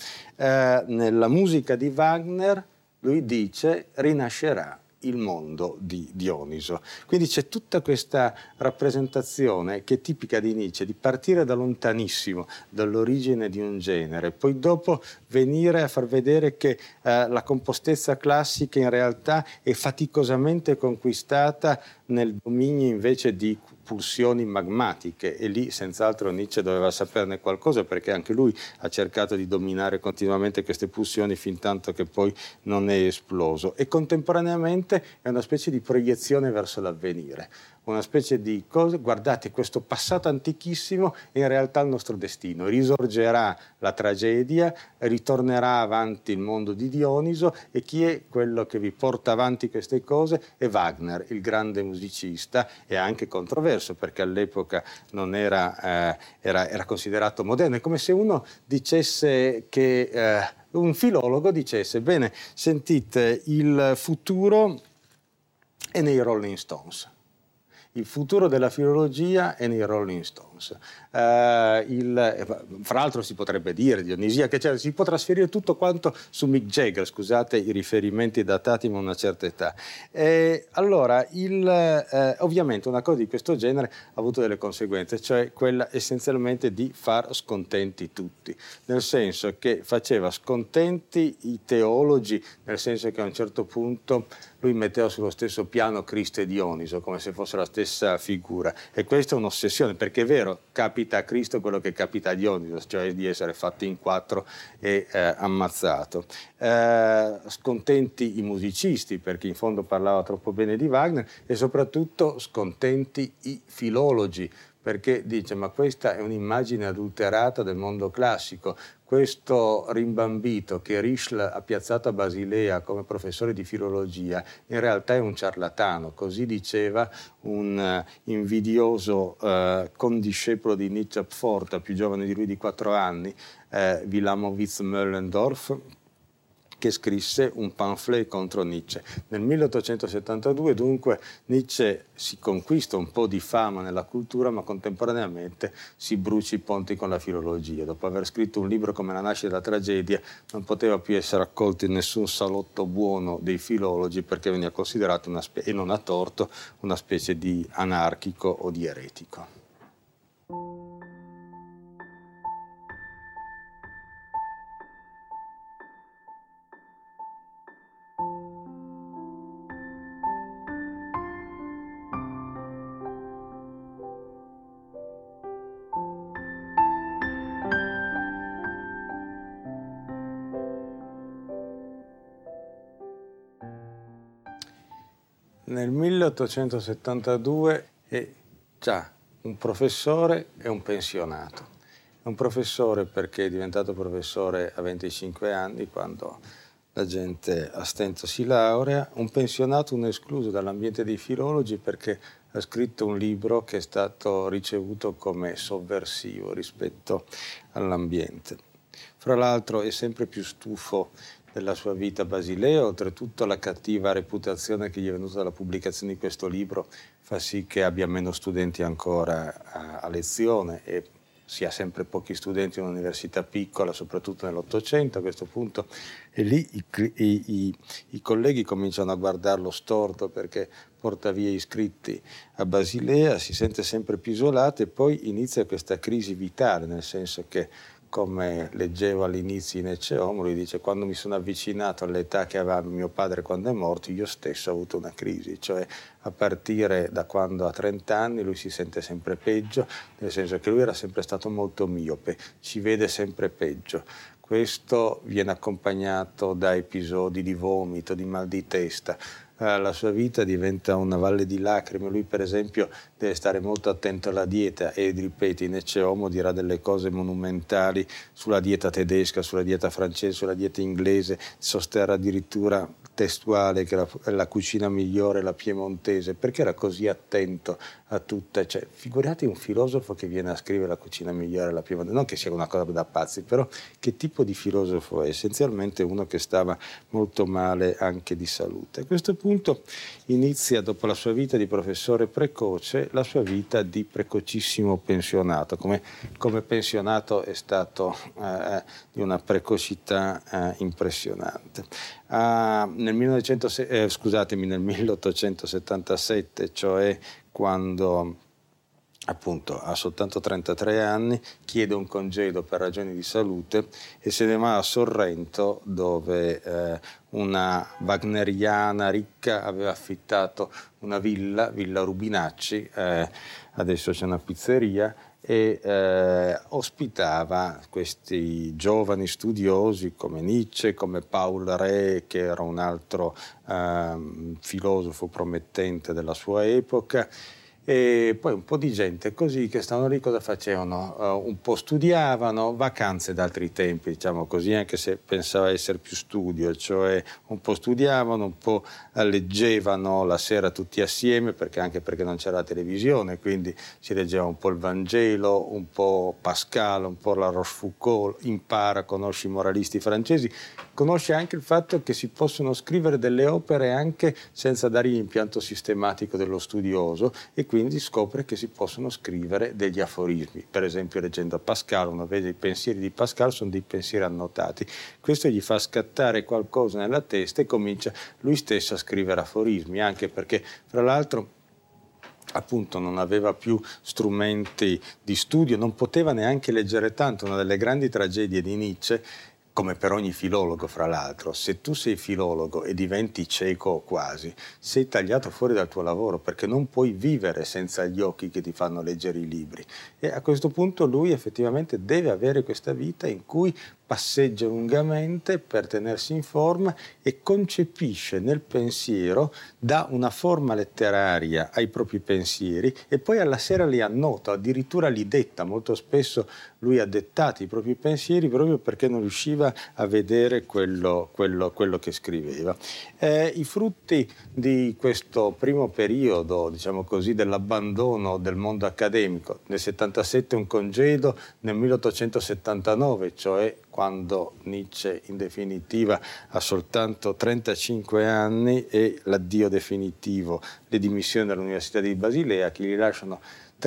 nella musica di Wagner, lui dice, rinascerà il mondo di Dioniso. Quindi c'è tutta questa rappresentazione che è tipica di Nietzsche, di partire da lontanissimo, dall'origine di un genere, poi dopo venire a far vedere che la compostezza classica in realtà è faticosamente conquistata nel dominio invece di pulsioni magmatiche, e lì senz'altro Nietzsche doveva saperne qualcosa, perché anche lui ha cercato di dominare continuamente queste pulsioni fin tanto che poi non è esploso, e contemporaneamente è una specie di proiezione verso l'avvenire, una specie di cosa: guardate, questo passato antichissimo è in realtà il nostro destino, risorgerà la tragedia, ritornerà avanti il mondo di Dioniso, e chi è quello che vi porta avanti queste cose? È Wagner, il grande musicista, e anche controverso, perché all'epoca non era considerato moderno. È come se uno dicesse che un filologo dicesse: bene, sentite, il futuro è nei Rolling Stones. Il futuro della filologia è nei Rolling Stones. Jones. Fra l'altro si potrebbe dire, Dionisia, che si può trasferire tutto quanto su Mick Jagger, scusate i riferimenti datati ma a una certa età. Allora, ovviamente una cosa di questo genere ha avuto delle conseguenze, cioè quella essenzialmente di far scontenti tutti, nel senso che faceva scontenti i teologi, nel senso che a un certo punto lui metteva sullo stesso piano Cristo e Dioniso, come se fosse la stessa figura. E questa è un'ossessione, perché è vero, capita a Cristo quello che capita a Dioniso, cioè di essere fatto in quattro e ammazzato. Scontenti i musicisti, perché in fondo parlava troppo bene di Wagner, e soprattutto scontenti i filologi, perché dice: ma questa è un'immagine adulterata del mondo classico. Questo rimbambito che Rischl ha piazzato a Basilea come professore di filologia in realtà è un ciarlatano, così diceva un invidioso condiscepolo di Nietzsche Pforta, più giovane di lui di 4 anni, Wilamowitz Möllendorf, che scrisse un pamphlet contro Nietzsche. Nel 1872 dunque Nietzsche si conquista un po' di fama nella cultura, ma contemporaneamente si brucia i ponti con la filologia. Dopo aver scritto un libro come La nascita della tragedia non poteva più essere accolto in nessun salotto buono dei filologi, perché veniva considerato e non a torto, una specie di anarchico o di eretico. Nel 1872 è già un professore e un pensionato. È un professore perché è diventato professore a 25 anni, quando la gente a stento si laurea. Un pensionato, un escluso dall'ambiente dei filologi, perché ha scritto un libro che è stato ricevuto come sovversivo rispetto all'ambiente. Fra l'altro è sempre più stufo della sua vita a Basilea. Oltretutto la cattiva reputazione che gli è venuta dalla pubblicazione di questo libro fa sì che abbia meno studenti ancora a lezione e si ha sempre pochi studenti in un'università piccola, soprattutto nell'Ottocento a questo punto, e lì i colleghi cominciano a guardarlo storto perché porta via iscritti a Basilea, si sente sempre più isolato e poi inizia questa crisi vitale, nel senso che, come leggevo all'inizio in Ecce Homo, lui dice: quando mi sono avvicinato all'età che aveva mio padre quando è morto, io stesso ho avuto una crisi, cioè a partire da quando ha 30 anni lui si sente sempre peggio, nel senso che lui era sempre stato molto miope, ci vede sempre peggio. Questo viene accompagnato da episodi di vomito, di mal di testa. La sua vita diventa una valle di lacrime. Lui, per esempio, deve stare molto attento alla dieta e, ripeto, in Ecce Homo dirà delle cose monumentali sulla dieta tedesca, sulla dieta francese, sulla dieta inglese, sosterrà addirittura testuale che la cucina migliore è la piemontese, perché era così attento a tutte. Cioè, figurate un filosofo che viene a scrivere la cucina migliore è la piemontese, non che sia una cosa da pazzi, però che tipo di filosofo è? Essenzialmente uno che stava molto male anche di salute. A questo punto inizia, dopo la sua vita di professore precoce, la sua vita di precocissimo pensionato. Come pensionato è stato di una precocità impressionante. Nel 1877, cioè quando appunto ha soltanto 33 anni, chiede un congedo per ragioni di salute e se ne va a Sorrento, dove una wagneriana ricca aveva affittato una villa Rubinacci, adesso c'è una pizzeria, e ospitava questi giovani studiosi come Nietzsche, come Paul Rée, che era un altro filosofo promettente della sua epoca, e poi un po' di gente così che stavano lì. Cosa facevano? Un po' studiavano, vacanze d'altri tempi, diciamo così, anche se pensava essere più studio, cioè un po' studiavano, un po' leggevano la sera tutti assieme, anche perché non c'era la televisione, quindi si leggeva un po' il Vangelo, un po' Pascal, un po' la Rochefoucauld, impara, conosce i moralisti francesi, conosce anche il fatto che si possono scrivere delle opere anche senza dare l'impianto sistematico dello studioso, e quindi quindi scopre che si possono scrivere degli aforismi. Per esempio, leggendo Pascal, uno vede i pensieri di Pascal, sono dei pensieri annotati. Questo gli fa scattare qualcosa nella testa e comincia lui stesso a scrivere aforismi, anche perché, fra l'altro, appunto non aveva più strumenti di studio, non poteva neanche leggere tanto. Una delle grandi tragedie di Nietzsche, come per ogni filologo fra l'altro, se tu sei filologo e diventi cieco o quasi, sei tagliato fuori dal tuo lavoro, perché non puoi vivere senza gli occhi che ti fanno leggere i libri. E a questo punto lui effettivamente deve avere questa vita in cui passeggia lungamente per tenersi in forma e concepisce nel pensiero, dà una forma letteraria ai propri pensieri e poi alla sera li annota, addirittura li detta. Molto spesso lui ha dettato i propri pensieri proprio perché non riusciva a vedere quello che scriveva. I frutti di questo primo periodo, diciamo così, dell'abbandono del mondo accademico, nel 77 un congedo, nel 1879, cioè quando Nietzsche in definitiva ha soltanto 35 anni, e l'addio definitivo, le dimissioni dall'Università di Basilea, che gli lasciano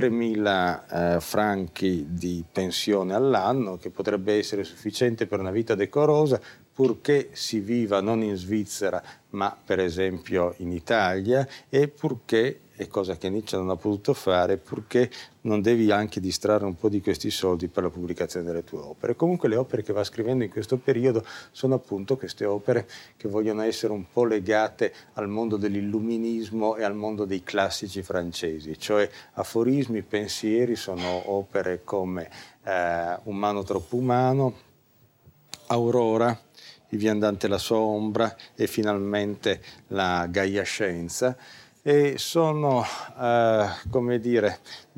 3.000 franchi di pensione all'anno, che potrebbe essere sufficiente per una vita decorosa, purché si viva non in Svizzera ma per esempio in Italia, e purché, è cosa che Nietzsche non ha potuto fare, purché non devi anche distrarre un po' di questi soldi per la pubblicazione delle tue opere. Comunque le opere che va scrivendo in questo periodo sono appunto queste opere che vogliono essere un po' legate al mondo dell'illuminismo e al mondo dei classici francesi, cioè aforismi, pensieri. Sono opere come Umano troppo umano, Aurora, Il viandante e la sua ombra e finalmente La Gaia Scienza, e sono, come dire,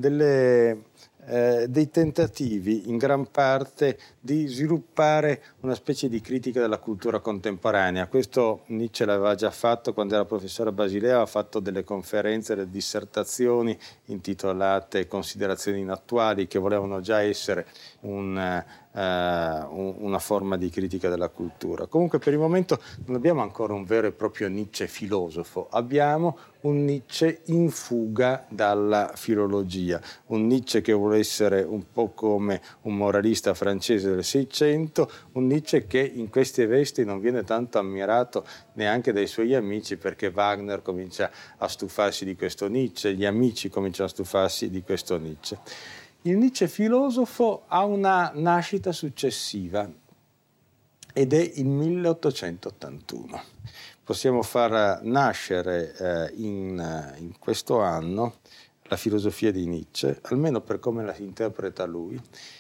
dei tentativi in gran parte di sviluppare una specie di critica della cultura contemporanea. Questo Nietzsche l'aveva già fatto quando era professore a Basilea, aveva fatto delle conferenze, delle dissertazioni intitolate Considerazioni inattuali, che volevano già essere una forma di critica della cultura. Comunque per il momento non abbiamo ancora un vero e proprio Nietzsche filosofo, abbiamo un Nietzsche in fuga dalla filologia, un Nietzsche che vuole essere un po' come un moralista francese del Seicento, un Nietzsche che in queste vesti non viene tanto ammirato neanche dai suoi amici, perché Wagner comincia a stufarsi di questo Nietzsche, gli amici cominciano a stufarsi di questo Nietzsche. Il Nietzsche filosofo ha una nascita successiva ed è il 1881. Possiamo far nascere in questo anno la filosofia di Nietzsche, almeno per come la interpreta lui,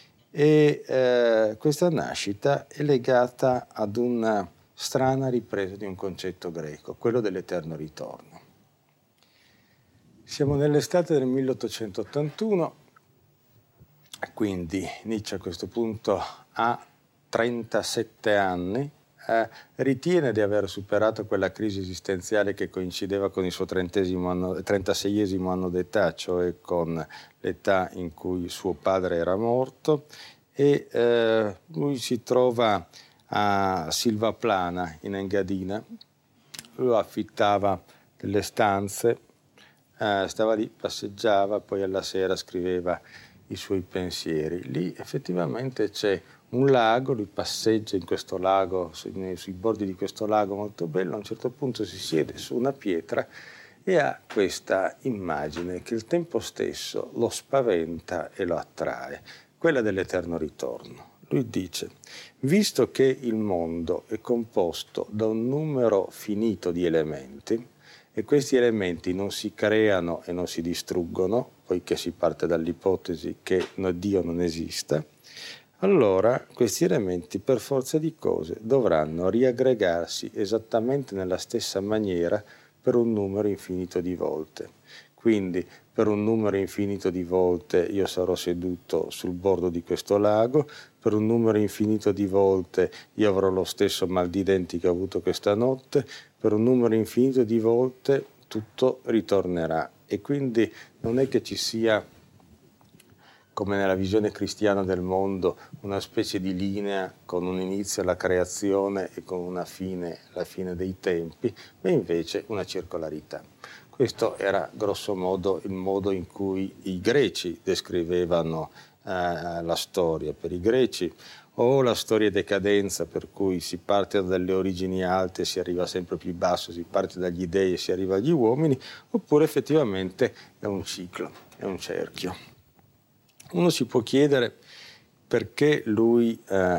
e questa nascita è legata ad una strana ripresa di un concetto greco, quello dell'eterno ritorno. Siamo nell'estate del 1881, quindi Nietzsche a questo punto ha 37 anni, ritiene di aver superato quella crisi esistenziale che coincideva con il suo 36esimo anno d'età, cioè con l'età in cui suo padre era morto, e lui si trova a Silvaplana in Engadina. Lui affittava delle stanze, stava lì, passeggiava, poi alla sera scriveva i suoi pensieri. Lì effettivamente c'è un lago, lui passeggia in questo lago, sui bordi di questo lago molto bello. A un certo punto si siede su una pietra e ha questa immagine che al tempo stesso lo spaventa e lo attrae, quella dell'eterno ritorno. Lui dice: visto che il mondo è composto da un numero finito di elementi, e questi elementi non si creano e non si distruggono, poiché si parte dall'ipotesi che Dio non esista, allora questi elementi per forza di cose dovranno riaggregarsi esattamente nella stessa maniera per un numero infinito di volte. Quindi per un numero infinito di volte io sarò seduto sul bordo di questo lago, per un numero infinito di volte io avrò lo stesso mal di denti che ho avuto questa notte, per un numero infinito di volte tutto ritornerà. E quindi non è che ci sia, come nella visione cristiana del mondo, una specie di linea con un inizio alla creazione e con una fine, la fine dei tempi, ma invece una circolarità. Questo era grosso modo il modo in cui i greci descrivevano la storia. Per i greci o la storia è decadenza, per cui si parte dalle origini alte e si arriva sempre più basso, si parte dagli dei e si arriva agli uomini, oppure effettivamente è un ciclo, è un cerchio. Uno si può chiedere perché lui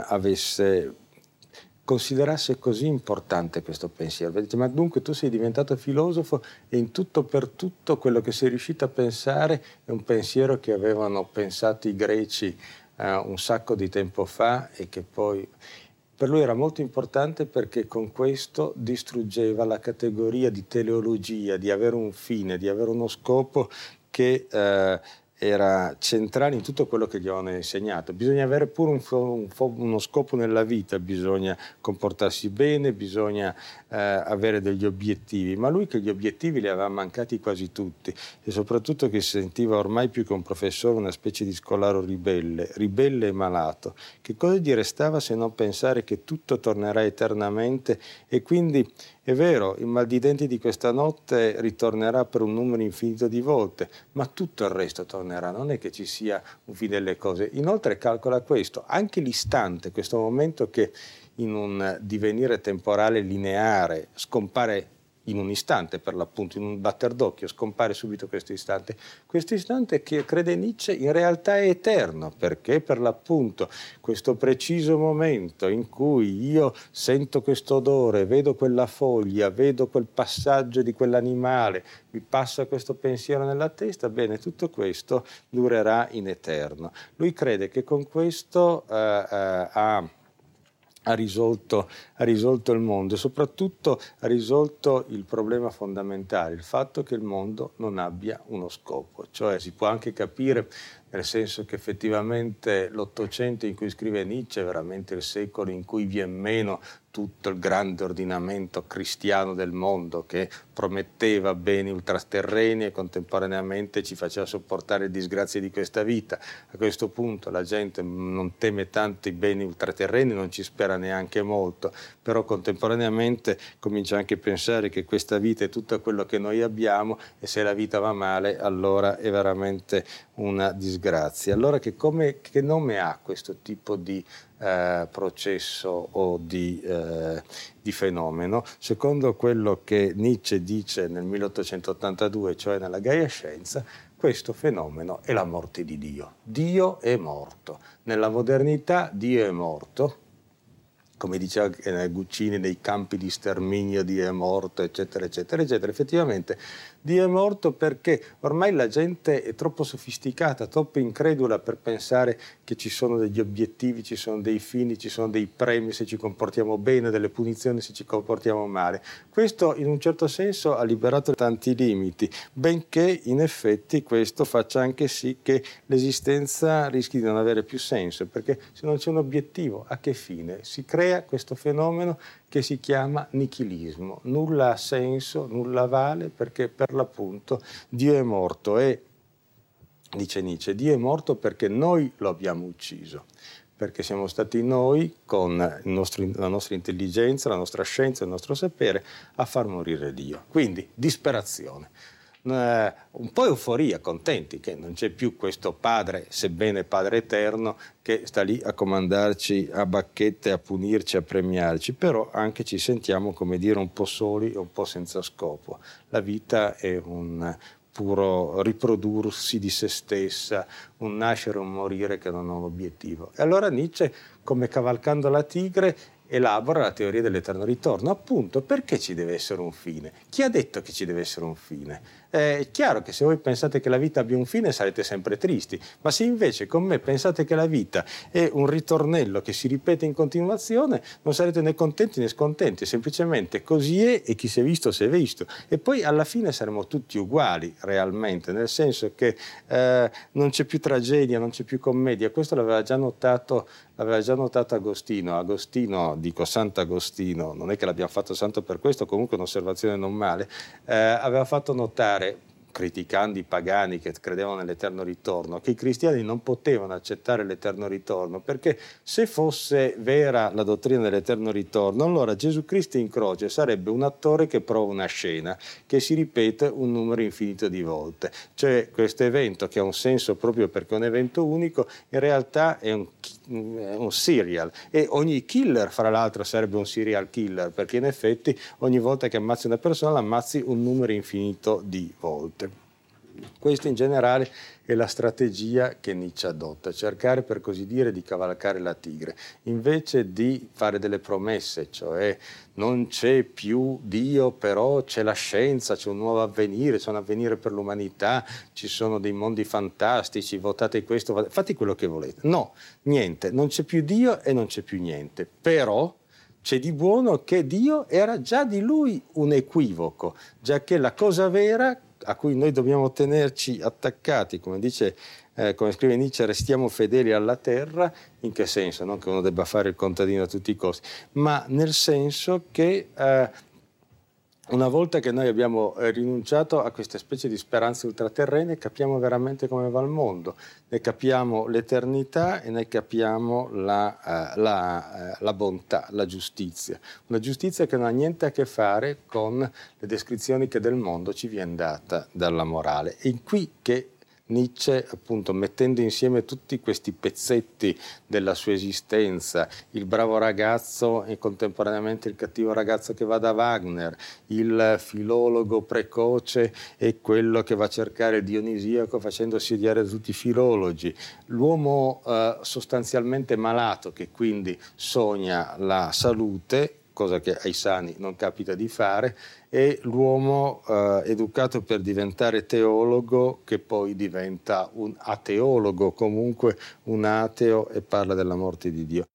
considerasse così importante questo pensiero. Dice, ma dunque tu sei diventato filosofo e in tutto per tutto quello che sei riuscito a pensare è un pensiero che avevano pensato i greci un sacco di tempo fa e che poi per lui era molto importante perché con questo distruggeva la categoria di teleologia, di avere un fine, di avere uno scopo che era centrale in tutto quello che gli avevano insegnato. Bisogna avere pure uno scopo nella vita, bisogna comportarsi bene, bisogna avere degli obiettivi, ma lui che gli obiettivi li aveva mancati quasi tutti e soprattutto che si sentiva ormai più che un professore una specie di scolaro ribelle e malato. Che cosa gli restava se non pensare che tutto tornerà eternamente e quindi è vero, il mal di denti di questa notte ritornerà per un numero infinito di volte, ma tutto il resto tornerà, non è che ci sia un fine delle cose. Inoltre calcola questo, anche l'istante, questo momento che in un divenire temporale lineare scompare in un istante, per l'appunto, in un batter d'occhio, scompare subito questo istante che crede Nietzsche in realtà è eterno, perché per l'appunto questo preciso momento in cui io sento questo odore, vedo quella foglia, vedo quel passaggio di quell'animale, mi passa questo pensiero nella testa, bene, tutto questo durerà in eterno. Lui crede che con questo ha risolto il mondo e soprattutto ha risolto il problema fondamentale, il fatto che il mondo non abbia uno scopo. Cioè si può anche capire, nel senso che effettivamente l'Ottocento in cui scrive Nietzsche è veramente il secolo in cui vien meno tutto il grande ordinamento cristiano del mondo che prometteva beni ultraterreni e contemporaneamente ci faceva sopportare le disgrazie di questa vita. A questo punto la gente non teme tanto i beni ultraterreni, non ci spera neanche molto, però contemporaneamente comincia anche a pensare che questa vita è tutto quello che noi abbiamo e se la vita va male allora è veramente una disgrazia. Allora che nome ha questo tipo di processo o di fenomeno? Secondo quello che Nietzsche dice nel 1882, cioè nella Gaia Scienza, questo fenomeno è la morte di Dio. Dio è morto. Nella modernità Dio è morto, come diceva Guccini nei campi di sterminio Dio è morto, eccetera, eccetera, eccetera. Effettivamente Dio è morto perché ormai la gente è troppo sofisticata, troppo incredula per pensare che ci sono degli obiettivi, ci sono dei fini, ci sono dei premi se ci comportiamo bene, delle punizioni se ci comportiamo male. Questo in un certo senso ha liberato tanti limiti, benché in effetti questo faccia anche sì che l'esistenza rischi di non avere più senso, perché se non c'è un obiettivo, a che fine? Si crea questo fenomeno che si chiama nichilismo. Nulla ha senso, nulla vale, perché per l'appunto Dio è morto e, dice Nietzsche, Dio è morto perché noi lo abbiamo ucciso, perché siamo stati noi, con la nostra intelligenza, la nostra scienza, il nostro sapere, a far morire Dio. Quindi disperazione. Un po' euforia, contenti che non c'è più questo padre, sebbene padre eterno, che sta lì a comandarci a bacchette, a punirci, a premiarci, però anche ci sentiamo, come dire, un po' soli e un po' senza scopo. La vita è un puro riprodursi di se stessa, un nascere e un morire che non ha un obiettivo. E allora Nietzsche, come cavalcando la tigre, elabora la teoria dell'eterno ritorno. Appunto, perché ci deve essere un fine? Chi ha detto che ci deve essere un fine? È chiaro che se voi pensate che la vita abbia un fine sarete sempre tristi, ma se invece con me pensate che la vita è un ritornello che si ripete in continuazione, non sarete né contenti né scontenti, semplicemente così è e chi si è visto si è visto. E poi alla fine saremo tutti uguali realmente, nel senso che non c'è più tragedia, non c'è più commedia. Questo l'aveva già notato Agostino. Agostino, dico Sant'Agostino, non è che l'abbiamo fatto santo per questo, comunque un'osservazione non male, aveva fatto notare criticando i pagani che credevano nell'eterno ritorno, che i cristiani non potevano accettare l'eterno ritorno, perché se fosse vera la dottrina dell'eterno ritorno, allora Gesù Cristo in croce sarebbe un attore che prova una scena che si ripete un numero infinito di volte. Cioè questo evento, che ha un senso proprio perché è un evento unico, in realtà è un serial, e ogni killer fra l'altro sarebbe un serial killer, perché in effetti ogni volta che ammazzi una persona la ammazzi un numero infinito di volte. Questa in generale è la strategia che Nietzsche adotta, cercare per così dire di cavalcare la tigre, invece di fare delle promesse, cioè non c'è più Dio, però c'è la scienza, c'è un nuovo avvenire, c'è un avvenire per l'umanità, ci sono dei mondi fantastici, votate questo, fate quello che volete. No, niente, non c'è più Dio e non c'è più niente, però c'è di buono che Dio era già di lui un equivoco, giacché la cosa vera a cui noi dobbiamo tenerci attaccati, come scrive Nietzsche, restiamo fedeli alla terra. In che senso? Non che uno debba fare il contadino a tutti i costi, ma nel senso che una volta che noi abbiamo rinunciato a queste specie di speranze ultraterrene, capiamo veramente come va il mondo, ne capiamo l'eternità e ne capiamo la bontà, la giustizia. Una giustizia che non ha niente a che fare con le descrizioni che del mondo ci viene data dalla morale. È qui che Nietzsche, appunto, mettendo insieme tutti questi pezzetti della sua esistenza, il bravo ragazzo e contemporaneamente il cattivo ragazzo che va da Wagner, il filologo precoce e quello che va a cercare il dionisiaco facendosi odiare da tutti i filologi, l'uomo sostanzialmente malato che quindi sogna la salute, cosa che ai sani non capita di fare, e l'uomo educato per diventare teologo che poi diventa un ateologo, comunque un ateo, e parla della morte di Dio.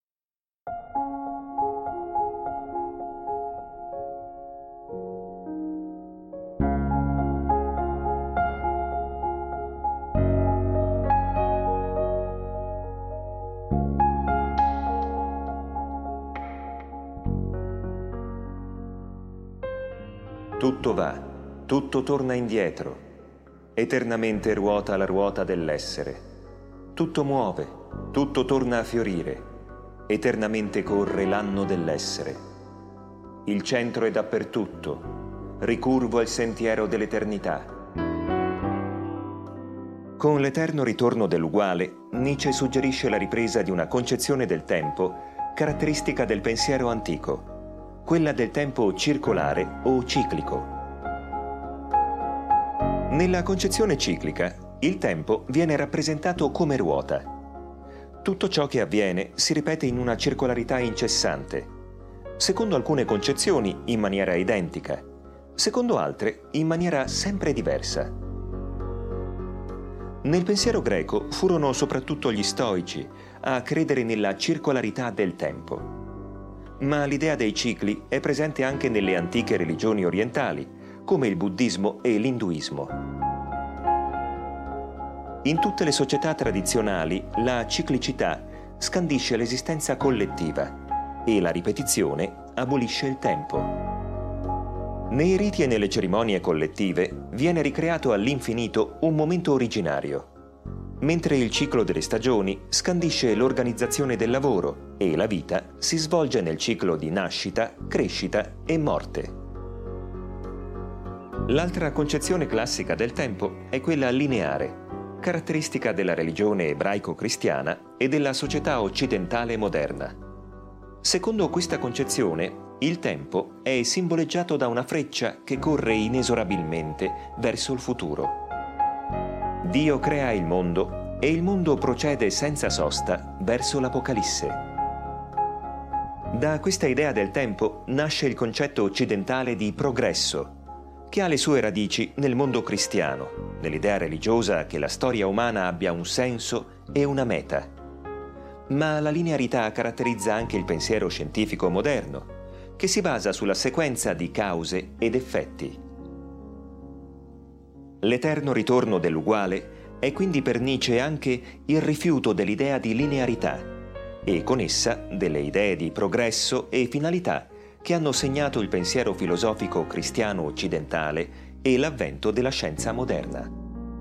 Tutto va, tutto torna indietro, eternamente ruota la ruota dell'essere. Tutto muove, tutto torna a fiorire, eternamente corre l'anno dell'essere. Il centro è dappertutto, ricurvo il sentiero dell'eternità. Con l'eterno ritorno dell'uguale, Nietzsche suggerisce la ripresa di una concezione del tempo caratteristica del pensiero antico, quella del tempo circolare o ciclico. Nella concezione ciclica, il tempo viene rappresentato come ruota. Tutto ciò che avviene si ripete in una circolarità incessante, secondo alcune concezioni in maniera identica, secondo altre in maniera sempre diversa. Nel pensiero greco furono soprattutto gli stoici a credere nella circolarità del tempo. Ma l'idea dei cicli è presente anche nelle antiche religioni orientali, come il buddismo e l'induismo. In tutte le società tradizionali, la ciclicità scandisce l'esistenza collettiva e la ripetizione abolisce il tempo. Nei riti e nelle cerimonie collettive viene ricreato all'infinito un momento originario, mentre il ciclo delle stagioni scandisce l'organizzazione del lavoro e la vita si svolge nel ciclo di nascita, crescita e morte. L'altra concezione classica del tempo è quella lineare, caratteristica della religione ebraico-cristiana e della società occidentale moderna. Secondo questa concezione, il tempo è simboleggiato da una freccia che corre inesorabilmente verso il futuro. Dio crea il mondo e il mondo procede senza sosta verso l'Apocalisse. Da questa idea del tempo nasce il concetto occidentale di progresso, che ha le sue radici nel mondo cristiano, nell'idea religiosa che la storia umana abbia un senso e una meta. Ma la linearità caratterizza anche il pensiero scientifico moderno, che si basa sulla sequenza di cause ed effetti. L'eterno ritorno dell'uguale è quindi per Nietzsche anche il rifiuto dell'idea di linearità e con essa delle idee di progresso e finalità che hanno segnato il pensiero filosofico cristiano occidentale e l'avvento della scienza moderna.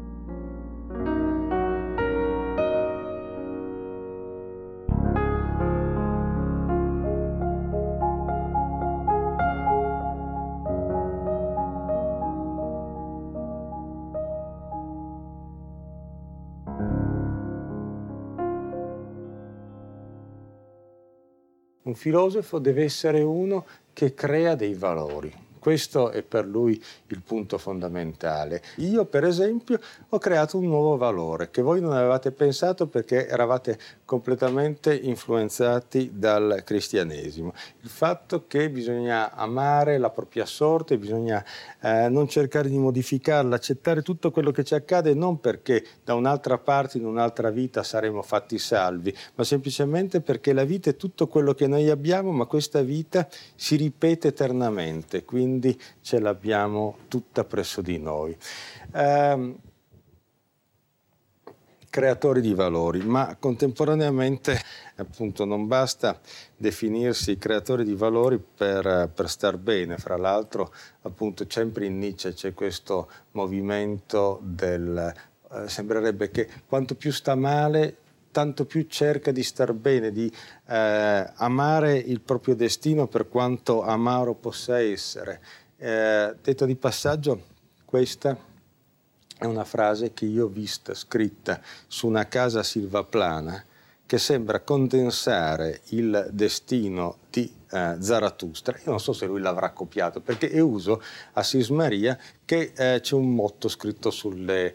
Un filosofo deve essere uno che crea dei valori. Questo è per lui il punto fondamentale. Io, per esempio, ho creato un nuovo valore che voi non avevate pensato perché eravate completamente influenzati dal cristianesimo. Il fatto che bisogna amare la propria sorte, bisogna non cercare di modificarla, accettare tutto quello che ci accade, non perché da un'altra parte, in un'altra vita, saremo fatti salvi, ma semplicemente perché la vita è tutto quello che noi abbiamo, ma questa vita si ripete eternamente, quindi ce l'abbiamo tutta presso di noi. Creatori di valori, ma contemporaneamente appunto non basta definirsi creatori di valori per star bene. Fra l'altro appunto sempre in Nietzsche c'è questo movimento sembrerebbe che quanto più sta male tanto più cerca di star bene, di amare il proprio destino per quanto amaro possa essere. Detto di passaggio, questa è una frase che io ho vista scritta su una casa silvaplana che sembra condensare il destino di Zarathustra. Io non so se lui l'avrà copiato, perché è uso a Sismaria che c'è un motto scritto sugli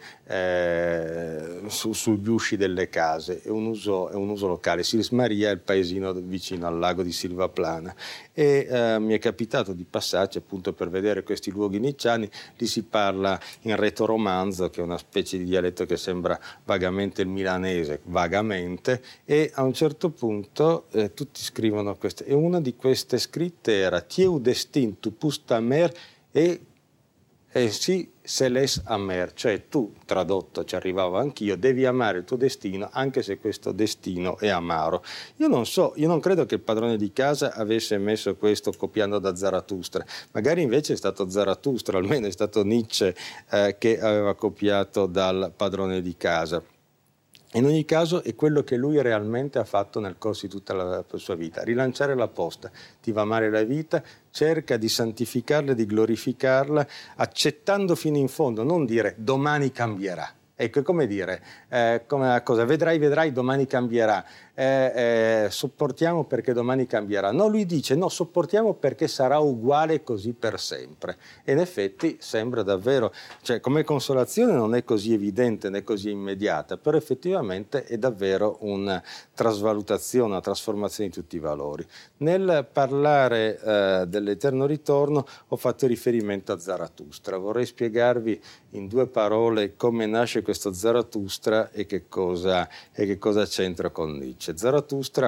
usci delle case, è un uso locale. Sismaria è il paesino vicino al lago di Silvaplana e mi è capitato di passarci appunto per vedere questi luoghi nicciani. Lì si parla in retoromanzo, che è una specie di dialetto che sembra vagamente il milanese, vagamente, e a un certo punto tutti scrivono queste, e una di queste scritte era Tiu destin tu pust amer e sì se les amer, cioè tu, tradotto ci arrivavo anch'io, devi amare il tuo destino anche se questo destino è amaro. Io non credo che il padrone di casa avesse messo questo copiando da Zarathustra, magari invece è stato Zarathustra, almeno è stato Nietzsche che aveva copiato dal padrone di casa. In ogni caso è quello che lui realmente ha fatto nel corso di tutta la sua vita, rilanciare la posta, ti va male la vita, cerca di santificarla, di glorificarla, accettando fino in fondo, non dire domani cambierà. Ecco, è come dire, come una cosa, vedrai, domani cambierà, sopportiamo perché domani cambierà. No, lui dice, no, sopportiamo perché sarà uguale così per sempre. E in effetti sembra davvero, cioè come consolazione non è così evidente né così immediata, però effettivamente è davvero una trasvalutazione, una trasformazione di tutti i valori. Nel parlare dell'eterno ritorno ho fatto riferimento a Zarathustra. Vorrei spiegarvi in due parole come nasce questo Zarathustra e che cosa c'entra con Nietzsche. Zarathustra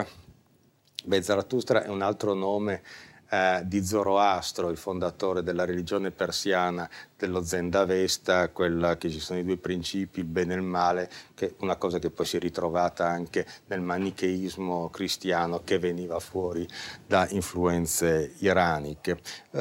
è un altro nome di Zoroastro, il fondatore della religione persiana, dello Zendavesta, quella che ci sono i due principi, il bene e il male, che è una cosa che poi si è ritrovata anche nel manicheismo cristiano che veniva fuori da influenze iraniche.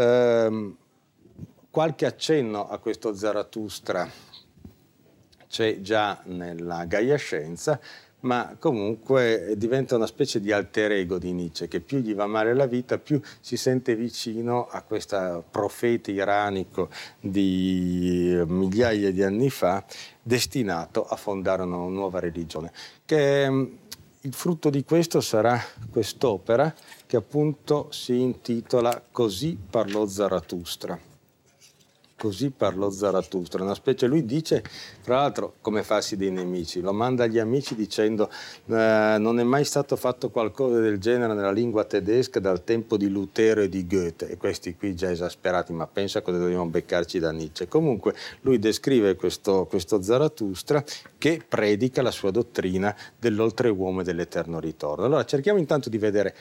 Qualche accenno a questo Zarathustra c'è già nella Gaia Scienza, ma comunque diventa una specie di alter ego di Nietzsche, che più gli va male la vita, più si sente vicino a questo profeta iranico di migliaia di anni fa, destinato a fondare una nuova religione. Il frutto di questo sarà quest'opera, che appunto si intitola Così parlò Zarathustra. Così parlò Zarathustra, una specie, lui dice, tra l'altro, come farsi dei nemici, lo manda agli amici dicendo non è mai stato fatto qualcosa del genere nella lingua tedesca dal tempo di Lutero e di Goethe, e questi qui già esasperati, ma pensa cosa dobbiamo beccarci da Nietzsche. Comunque lui descrive questo Zarathustra che predica la sua dottrina dell'oltreuomo e dell'eterno ritorno. Allora cerchiamo intanto di vedere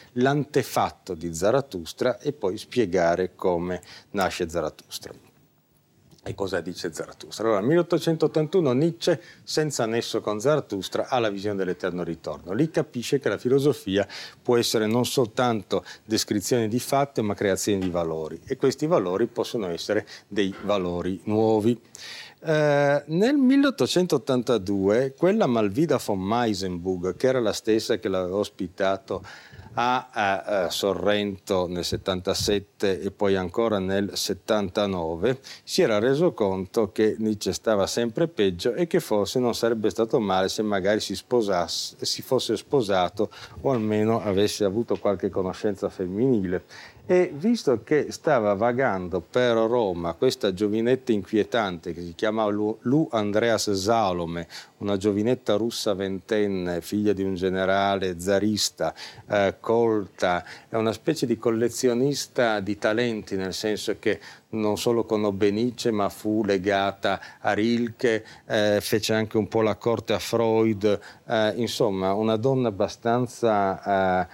l'antefatto di Zarathustra e poi spiegare come nasce Zarathustra. E cosa dice Zarathustra? Allora, 1881 Nietzsche, senza nesso con Zarathustra, ha la visione dell'eterno ritorno. Lì capisce che la filosofia può essere non soltanto descrizione di fatti, ma creazione di valori. E questi valori possono essere dei valori nuovi. Nel 1882, quella Malvida von Meisenburg, che era la stessa che l'aveva ospitato a Sorrento nel 77 e poi ancora nel 79, si era reso conto che Nietzsche stava sempre peggio e che forse non sarebbe stato male se magari si fosse sposato o almeno avesse avuto qualche conoscenza femminile. E visto che stava vagando per Roma questa giovinetta inquietante che si chiama Lu Andreas Salome, una giovinetta russa ventenne, figlia di un generale zarista, colta, è una specie di collezionista di talenti, nel senso che non solo conobbe Nietzsche, ma fu legata a Rilke, fece anche un po' la corte a Freud, insomma una donna abbastanza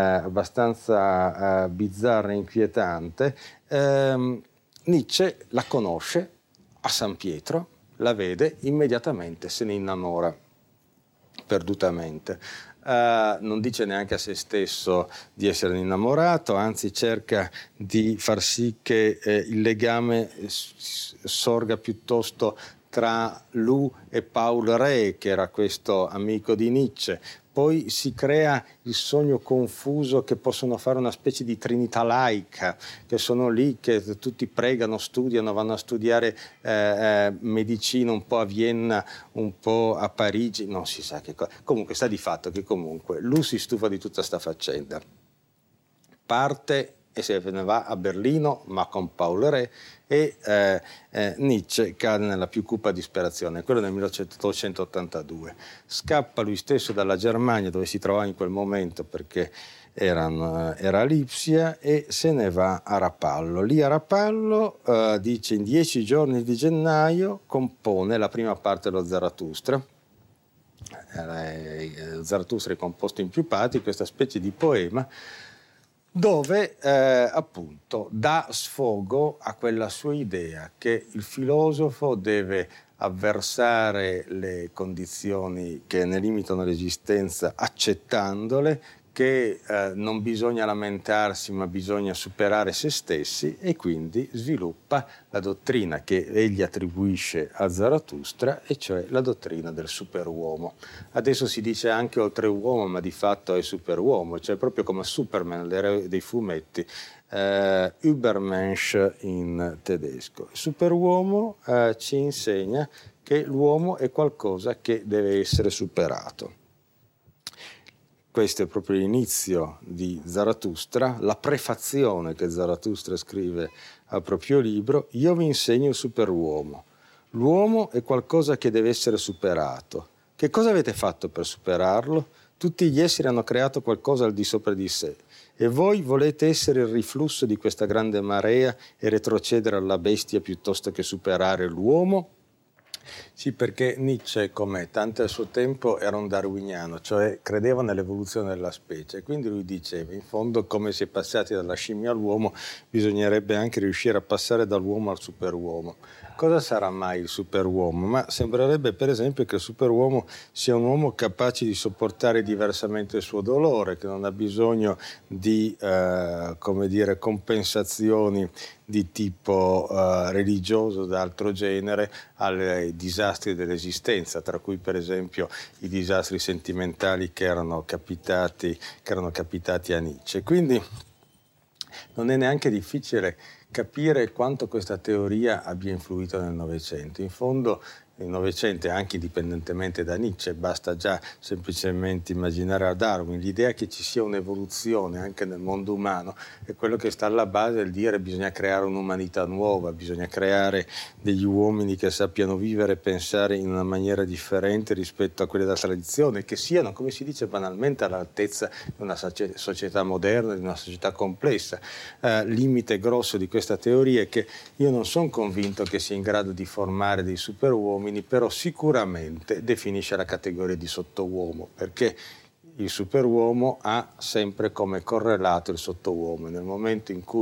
bizzarra e inquietante. Nietzsche la conosce a San Pietro, la vede, immediatamente se ne innamora perdutamente. Non dice neanche a se stesso di essere innamorato, anzi cerca di far sì che il legame sorga piuttosto tra Lu e Paul Rée, che era questo amico di Nietzsche. Poi si crea il sogno confuso che possono fare una specie di trinità laica, che sono lì, che tutti pregano, studiano, vanno a studiare medicina un po' a Vienna, un po' a Parigi, non si sa che cosa. Comunque sta di fatto che comunque lui si stufa di tutta sta faccenda. Parte e se ne va a Berlino, ma con Paul Rée, e Nietzsche cade nella più cupa disperazione, quello nel 1882. Scappa lui stesso dalla Germania, dove si trovava in quel momento, perché era a Lipsia, e se ne va a Rapallo. Lì a Rapallo, dice, in 10 giorni di gennaio, compone la prima parte dello Zarathustra. Zarathustra è composto in più parti, questa specie di poema, dove appunto dà sfogo a quella sua idea che il filosofo deve avversare le condizioni che ne limitano l'esistenza accettandole, che non bisogna lamentarsi ma bisogna superare se stessi, e quindi sviluppa la dottrina che egli attribuisce a Zarathustra, e cioè la dottrina del superuomo. Adesso si dice anche oltreuomo, ma di fatto è superuomo, cioè proprio come Superman, l'eroe dei fumetti, Übermensch in tedesco. Il superuomo ci insegna che l'uomo è qualcosa che deve essere superato. Questo è proprio l'inizio di Zarathustra, la prefazione che Zarathustra scrive al proprio libro. Io vi insegno il superuomo. L'uomo è qualcosa che deve essere superato. Che cosa avete fatto per superarlo? Tutti gli esseri hanno creato qualcosa al di sopra di sé. E voi volete essere il riflusso di questa grande marea e retrocedere alla bestia piuttosto che superare l'uomo? Sì, perché Nietzsche, come tanto al suo tempo, era un darwiniano, cioè credeva nell'evoluzione della specie. Quindi lui diceva, in fondo, come si è passati dalla scimmia all'uomo, bisognerebbe anche riuscire a passare dall'uomo al superuomo. Cosa sarà mai il superuomo? Ma sembrerebbe, per esempio, che il superuomo sia un uomo capace di sopportare diversamente il suo dolore, che non ha bisogno di, compensazioni di tipo religioso o d'altro genere ai disastri dell'esistenza, tra cui per esempio i disastri sentimentali che erano capitati a Nietzsche. Quindi non è neanche difficile capire quanto questa teoria abbia influito nel Novecento. In fondo il Novecento, anche indipendentemente da Nietzsche, basta già semplicemente immaginare a Darwin, l'idea che ci sia un'evoluzione anche nel mondo umano è quello che sta alla base del dire bisogna creare un'umanità nuova, bisogna creare degli uomini che sappiano vivere e pensare in una maniera differente rispetto a quelle della tradizione, che siano, come si dice banalmente, all'altezza di una società moderna, di una società complessa. Limite grosso di questa teoria è che io non sono convinto che sia in grado di formare dei superuomini, però sicuramente definisce la categoria di sottouomo, perché il superuomo ha sempre come correlato il sottouomo. Nel momento in cui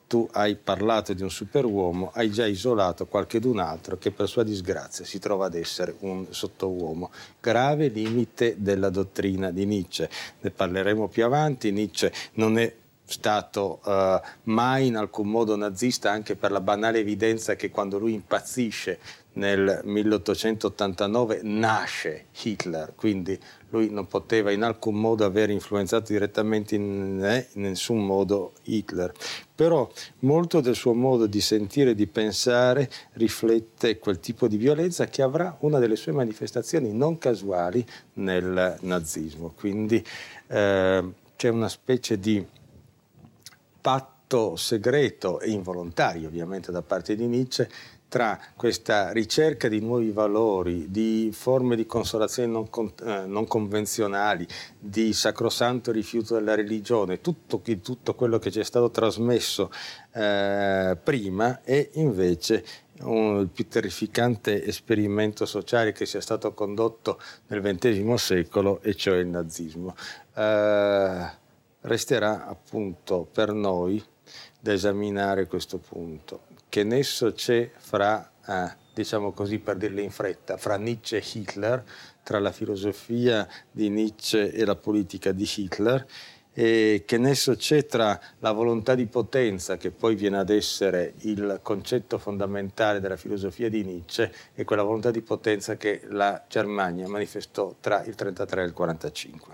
tu hai parlato di un superuomo, hai già isolato qualchedun altro che per sua disgrazia si trova ad essere un sottouomo. Grave limite della dottrina di Nietzsche. Ne parleremo più avanti. Nietzsche non è stato mai in alcun modo nazista, anche per la banale evidenza che quando lui impazzisce nel 1889 nasce Hitler, quindi lui non poteva in alcun modo aver influenzato direttamente in nessun modo Hitler. Però molto del suo modo di sentire e di pensare riflette quel tipo di violenza che avrà una delle sue manifestazioni non casuali nel nazismo. Quindi c'è una specie di patto segreto e involontario, ovviamente, da parte di Nietzsche tra questa ricerca di nuovi valori, di forme di consolazione non convenzionali, di sacrosanto rifiuto della religione, tutto quello che ci è stato trasmesso prima, e invece il più terrificante esperimento sociale che sia stato condotto nel XX secolo, e cioè il nazismo. Resterà appunto per noi da esaminare questo punto. Che nesso c'è fra, diciamo così per dirle in fretta, fra Nietzsche e Hitler, tra la filosofia di Nietzsche e la politica di Hitler, e che nesso c'è tra la volontà di potenza, che poi viene ad essere il concetto fondamentale della filosofia di Nietzsche, e quella volontà di potenza che la Germania manifestò tra il 1933 e il 1945.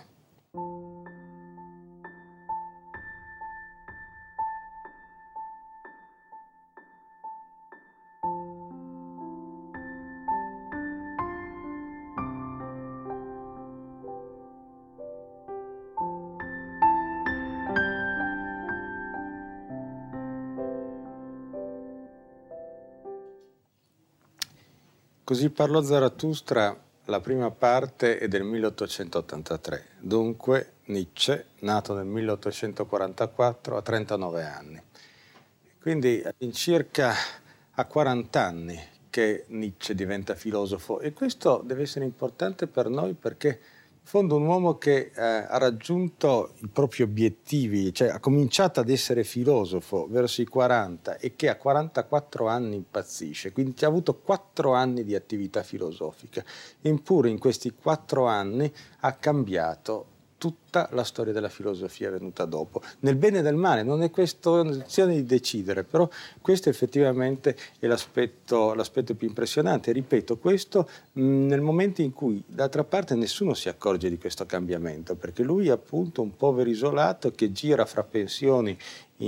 Così parlò Zarathustra, la prima parte è del 1883, dunque Nietzsche, nato nel 1844, ha 39 anni. Quindi all'incirca a 40 anni che Nietzsche diventa filosofo, e questo deve essere importante per noi perché in fondo un uomo che ha raggiunto i propri obiettivi, cioè ha cominciato ad essere filosofo verso i 40 e che a 44 anni impazzisce, quindi ha avuto 4 anni di attività filosofica, eppure in questi 4 anni ha cambiato tutta la storia della filosofia venuta dopo, nel bene e nel male. Non è questione di decidere, però questo effettivamente è l'aspetto più impressionante. Ripeto, questo nel momento in cui d'altra parte nessuno si accorge di questo cambiamento, perché lui è appunto un povero isolato che gira fra pensioni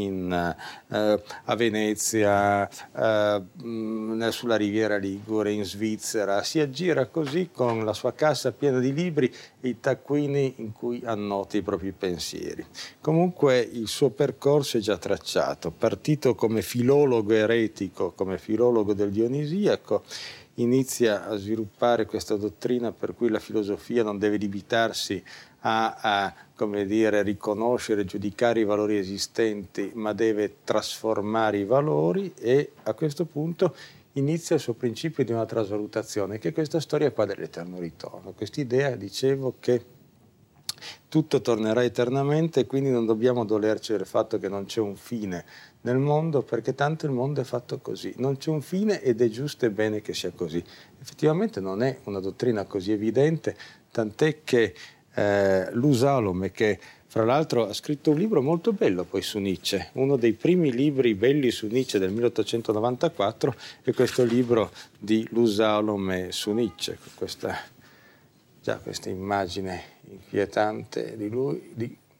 a Venezia, sulla Riviera Ligure, in Svizzera, si aggira così con la sua cassa piena di libri e i taccuini in cui annota i propri pensieri. Comunque il suo percorso è già tracciato, partito come filologo eretico, come filologo del Dionisiaco, inizia a sviluppare questa dottrina per cui la filosofia non deve limitarsi a come dire, riconoscere, giudicare i valori esistenti, ma deve trasformare i valori, e a questo punto inizia il suo principio di una trasvalutazione, che è questa storia qua dell'eterno ritorno. Quest'idea, dicevo, che tutto tornerà eternamente e quindi non dobbiamo dolerci del fatto che non c'è un fine nel mondo, perché tanto il mondo è fatto così. Non c'è un fine ed è giusto e bene che sia così. Effettivamente non è una dottrina così evidente, tant'è che Lou Salome, che fra l'altro ha scritto un libro molto bello poi su Nietzsche, uno dei primi libri belli su Nietzsche del 1894, è questo libro di Lou Salome su Nietzsche, questa immagine inquietante di lui,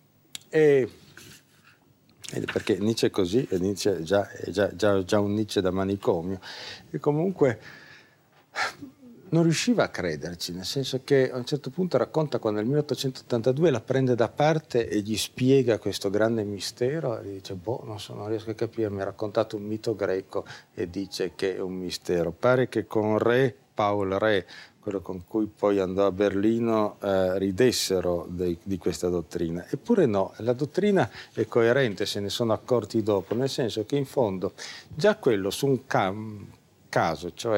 perché Nietzsche è così, e Nietzsche è già un Nietzsche da manicomio, e comunque non riusciva a crederci, nel senso che a un certo punto racconta quando nel 1882 la prende da parte e gli spiega questo grande mistero, e gli dice non riesco a capire, mi ha raccontato un mito greco e dice che è un mistero. Pare che con Paul Re, quello con cui poi andò a Berlino, ridessero di questa dottrina. Eppure no, la dottrina è coerente, se ne sono accorti dopo, nel senso che in fondo già quello su un caso, cioè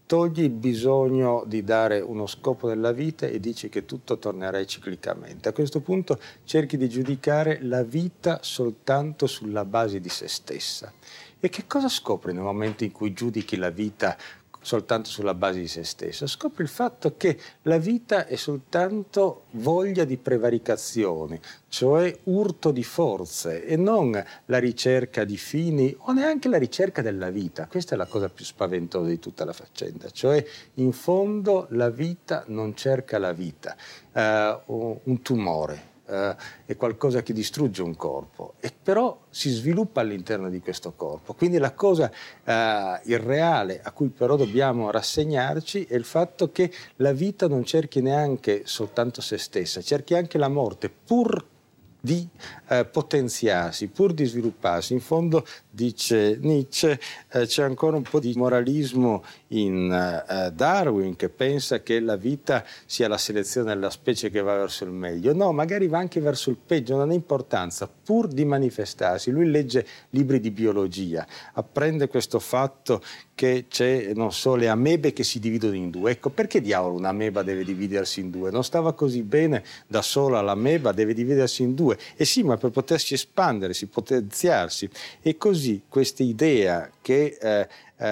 toglie il bisogno di dare uno scopo nella vita e dice che tutto tornerà ciclicamente. A questo punto cerchi di giudicare la vita soltanto sulla base di se stessa. E che cosa scopri nel momento in cui giudichi la vita soltanto sulla base di se stessa? Scopri il fatto che la vita è soltanto voglia di prevaricazione, cioè urto di forze, e non la ricerca di fini o neanche la ricerca della vita. Questa è la cosa più spaventosa di tutta la faccenda, cioè in fondo la vita non cerca la vita, un tumore. È qualcosa che distrugge un corpo e però si sviluppa all'interno di questo corpo. Quindi la cosa irreale a cui però dobbiamo rassegnarci è il fatto che la vita non cerchi neanche soltanto se stessa, cerchi anche la morte pur di potenziarsi, pur di svilupparsi. In fondo, dice Nietzsche, c'è ancora un po' di moralismo in Darwin, che pensa che la vita sia la selezione della specie che va verso il meglio. No, magari va anche verso il peggio, non ha importanza, pur di manifestarsi. Lui legge libri di biologia, apprende questo fatto che c'è, non so, le amebe che si dividono in due. Ecco, perché diavolo un'ameba deve dividersi in due? Non stava così bene da sola l'ameba, deve dividersi in due. E sì, ma per potersi espandere, potenziarsi. E così questa idea che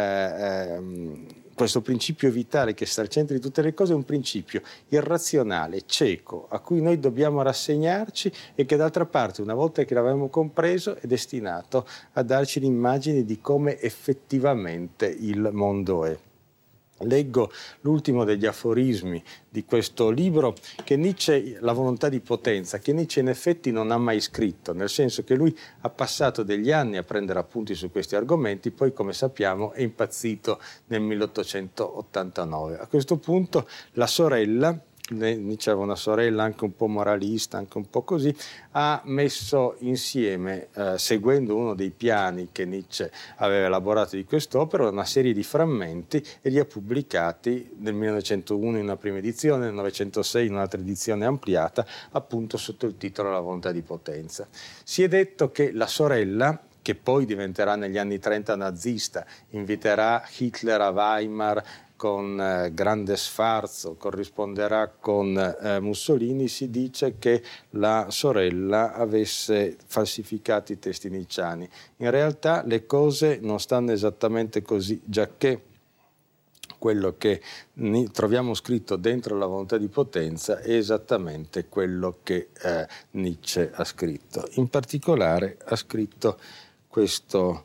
questo principio vitale che sta al centro di tutte le cose è un principio irrazionale, cieco, a cui noi dobbiamo rassegnarci e che d'altra parte, una volta che l'abbiamo compreso, è destinato a darci l'immagine di come effettivamente il mondo è. Leggo l'ultimo degli aforismi di questo libro, che Nietzsche, La volontà di potenza, che Nietzsche in effetti non ha mai scritto, nel senso che lui ha passato degli anni a prendere appunti su questi argomenti, poi come sappiamo è impazzito nel 1889. A questo punto la sorella, Nietzsche aveva una sorella anche un po' moralista, anche un po' così, ha messo insieme, seguendo uno dei piani che Nietzsche aveva elaborato di quest'opera, una serie di frammenti e li ha pubblicati nel 1901 in una prima edizione, nel 1906 in un'altra edizione ampliata, appunto sotto il titolo La volontà di potenza. Si è detto che la sorella, che poi diventerà negli anni 30 nazista, inviterà Hitler a Weimar con grande sfarzo, corrisponderà con Mussolini, si dice che la sorella avesse falsificato i testi nicciani. In realtà le cose non stanno esattamente così, giacché quello che troviamo scritto dentro La volontà di potenza è esattamente quello che Nietzsche ha scritto. In particolare ha scritto questo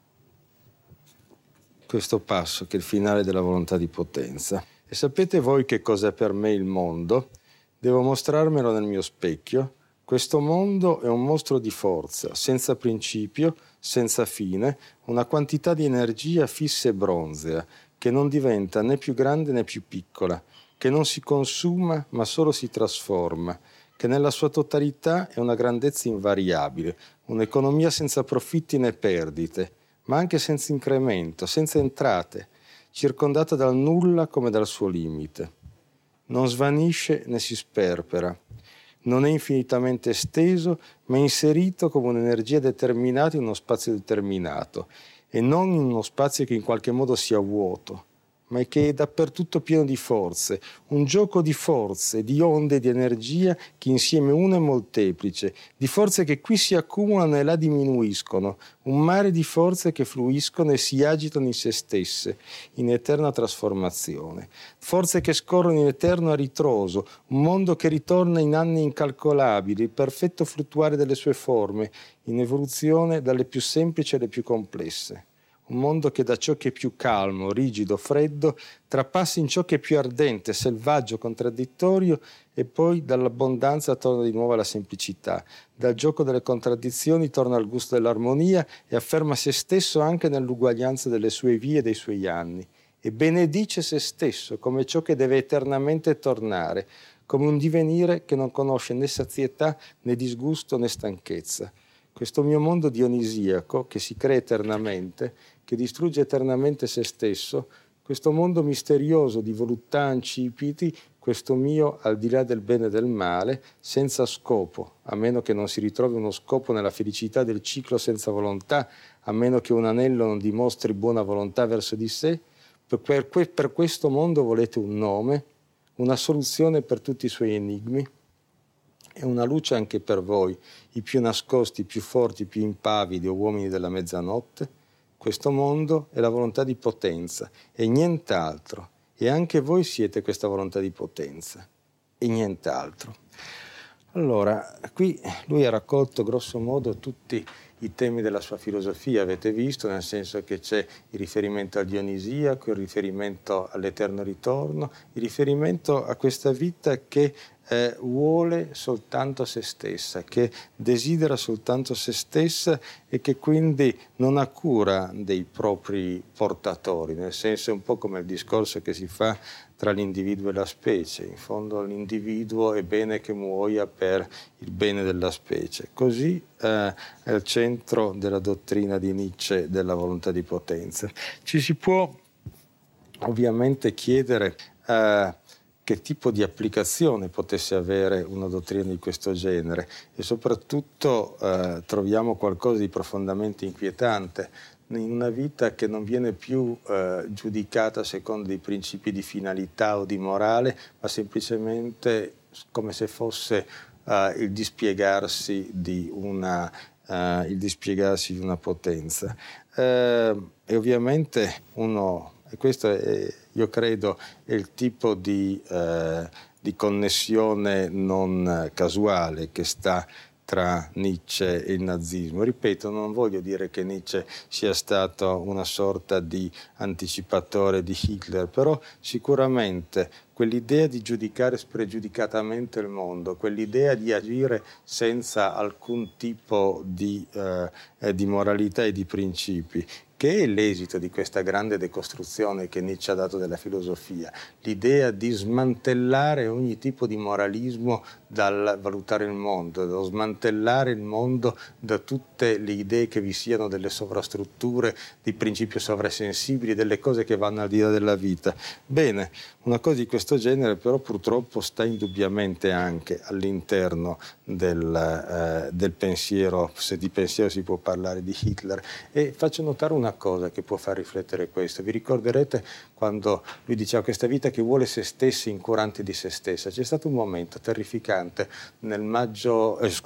passo, che è il finale della volontà di potenza. E sapete voi che cos'è per me il mondo? Devo mostrarmelo nel mio specchio. Questo mondo è un mostro di forza, senza principio, senza fine, una quantità di energia fissa e bronzea, che non diventa né più grande né più piccola, che non si consuma ma solo si trasforma, che nella sua totalità è una grandezza invariabile, un'economia senza profitti né perdite, ma anche senza incremento, senza entrate, circondata dal nulla come dal suo limite. Non svanisce né si sperpera, non è infinitamente esteso, ma inserito come un'energia determinata in uno spazio determinato, e non in uno spazio che in qualche modo sia vuoto, ma che è dappertutto pieno di forze, un gioco di forze, di onde di energia che insieme uno è molteplice, di forze che qui si accumulano e là diminuiscono, un mare di forze che fluiscono e si agitano in se stesse, in eterna trasformazione, forze che scorrono in eterno a ritroso, un mondo che ritorna in anni incalcolabili, il perfetto fluttuare delle sue forme, in evoluzione dalle più semplici alle più complesse. Un mondo che da ciò che è più calmo, rigido, freddo, trapassa in ciò che è più ardente, selvaggio, contraddittorio, e poi dall'abbondanza torna di nuovo alla semplicità. Dal gioco delle contraddizioni torna al gusto dell'armonia e afferma se stesso anche nell'uguaglianza delle sue vie e dei suoi anni. E benedice se stesso come ciò che deve eternamente tornare, come un divenire che non conosce né sazietà, né disgusto, né stanchezza. Questo mio mondo dionisiaco, che si crea eternamente, che distrugge eternamente se stesso, questo mondo misterioso di voluttà incipiti, questo mio al di là del bene e del male, senza scopo, a meno che non si ritrovi uno scopo nella felicità del ciclo senza volontà, a meno che un anello non dimostri buona volontà verso di sé, Per questo mondo volete un nome, una soluzione per tutti i suoi enigmi e una luce anche per voi, i più nascosti, i più forti, i più impavidi o uomini della mezzanotte. Questo mondo è la volontà di potenza e nient'altro. E anche voi siete questa volontà di potenza e nient'altro. Allora, qui lui ha raccolto grosso modo tutti i temi della sua filosofia, avete visto, nel senso che c'è il riferimento al dionisiaco, il riferimento all'eterno ritorno, il riferimento a questa vita che vuole soltanto se stessa, che desidera soltanto se stessa e che quindi non ha cura dei propri portatori, nel senso è un po' come il discorso che si fa tra l'individuo e la specie. In fondo l'individuo è bene che muoia per il bene della specie. Così è il centro della dottrina di Nietzsche della volontà di potenza. Ci si può ovviamente chiedere che tipo di applicazione potesse avere una dottrina di questo genere e soprattutto troviamo qualcosa di profondamente inquietante in una vita che non viene più giudicata secondo dei principi di finalità o di morale, ma semplicemente come se fosse il dispiegarsi di una potenza. E ovviamente e questo io credo è il tipo di connessione non casuale che sta tra Nietzsche e il nazismo. Ripeto, non voglio dire che Nietzsche sia stato una sorta di anticipatore di Hitler, però sicuramente quell'idea di giudicare spregiudicatamente il mondo, quell'idea di agire senza alcun tipo di moralità e di principi, che è l'esito di questa grande decostruzione che Nietzsche ha dato della filosofia, l'idea di smantellare ogni tipo di moralismo dal valutare il mondo, da smantellare il mondo da tutte le idee che vi siano delle sovrastrutture, di principi sovrasensibili, delle cose che vanno al di là della vita. Bene, una cosa di questo genere però purtroppo sta indubbiamente anche all'interno del pensiero, se di pensiero si può parlare, di Hitler. E faccio notare una cosa che può far riflettere questo. Vi ricorderete quando lui diceva questa vita che vuole se stessa, incurante di se stessa. C'è stato un momento terrificante nel marzo del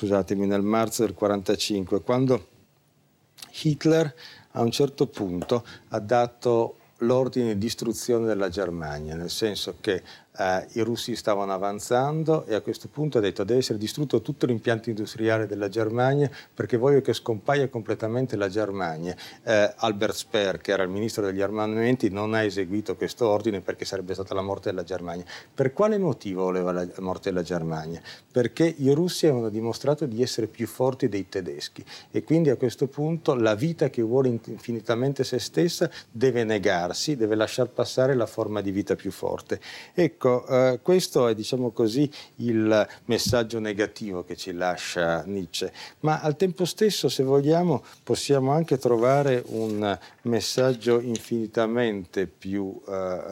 1945, quando Hitler a un certo punto ha dato l'ordine di distruzione della Germania, nel senso che i russi stavano avanzando e a questo punto ha detto deve essere distrutto tutto l'impianto industriale della Germania perché voglio che scompaia completamente la Germania. Albert Speer, che era il ministro degli armamenti, non ha eseguito questo ordine perché sarebbe stata la morte della Germania. Per quale motivo voleva la morte della Germania? Perché i russi avevano dimostrato di essere più forti dei tedeschi e quindi a questo punto la vita che vuole infinitamente se stessa deve negarsi, deve lasciar passare la forma di vita più forte. Ecco, questo è, diciamo così, il messaggio negativo che ci lascia Nietzsche, ma al tempo stesso, se vogliamo, possiamo anche trovare un messaggio infinitamente più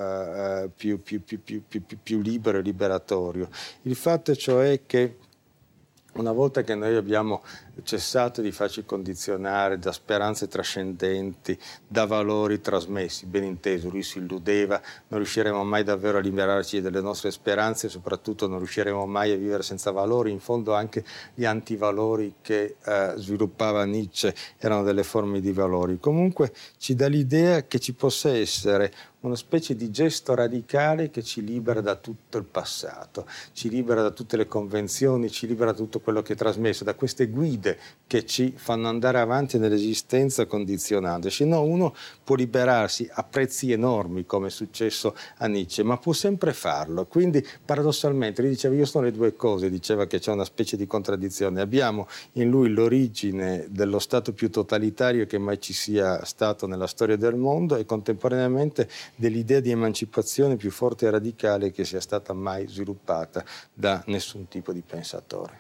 libero e liberatorio. Il fatto cioè che una volta che noi abbiamo cessato di farci condizionare da speranze trascendenti, da valori trasmessi, ben inteso, lui si illudeva, non riusciremo mai davvero a liberarci delle nostre speranze e soprattutto non riusciremo mai a vivere senza valori. In fondo anche gli antivalori che sviluppava Nietzsche erano delle forme di valori. Comunque ci dà l'idea che ci possa essere una specie di gesto radicale che ci libera da tutto il passato, ci libera da tutte le convenzioni, ci libera da tutto quello che è trasmesso, da queste guide che ci fanno andare avanti nell'esistenza condizionandoci. No, uno può liberarsi a prezzi enormi, come è successo a Nietzsche, ma può sempre farlo. Quindi paradossalmente lui diceva io sono le due cose, diceva che c'è una specie di contraddizione. Abbiamo in lui l'origine dello stato più totalitario che mai ci sia stato nella storia del mondo e contemporaneamente dell'idea di emancipazione più forte e radicale che sia stata mai sviluppata da nessun tipo di pensatore.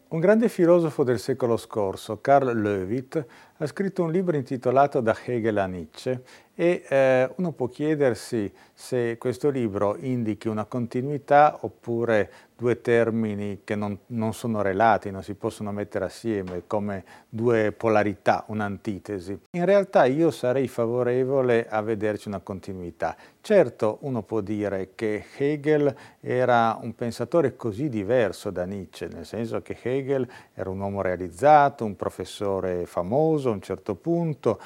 Un grande filosofo del secolo scorso, Karl Löwith, ha scritto un libro intitolato Da Hegel a Nietzsche e uno può chiedersi se questo libro indichi una continuità oppure due termini che non sono relati, non si possono mettere assieme come due polarità, un'antitesi. In realtà io sarei favorevole a vederci una continuità. Certo, uno può dire che Hegel era un pensatore così diverso da Nietzsche, nel senso che Hegel era un uomo realizzato, un professore famoso a un certo punto,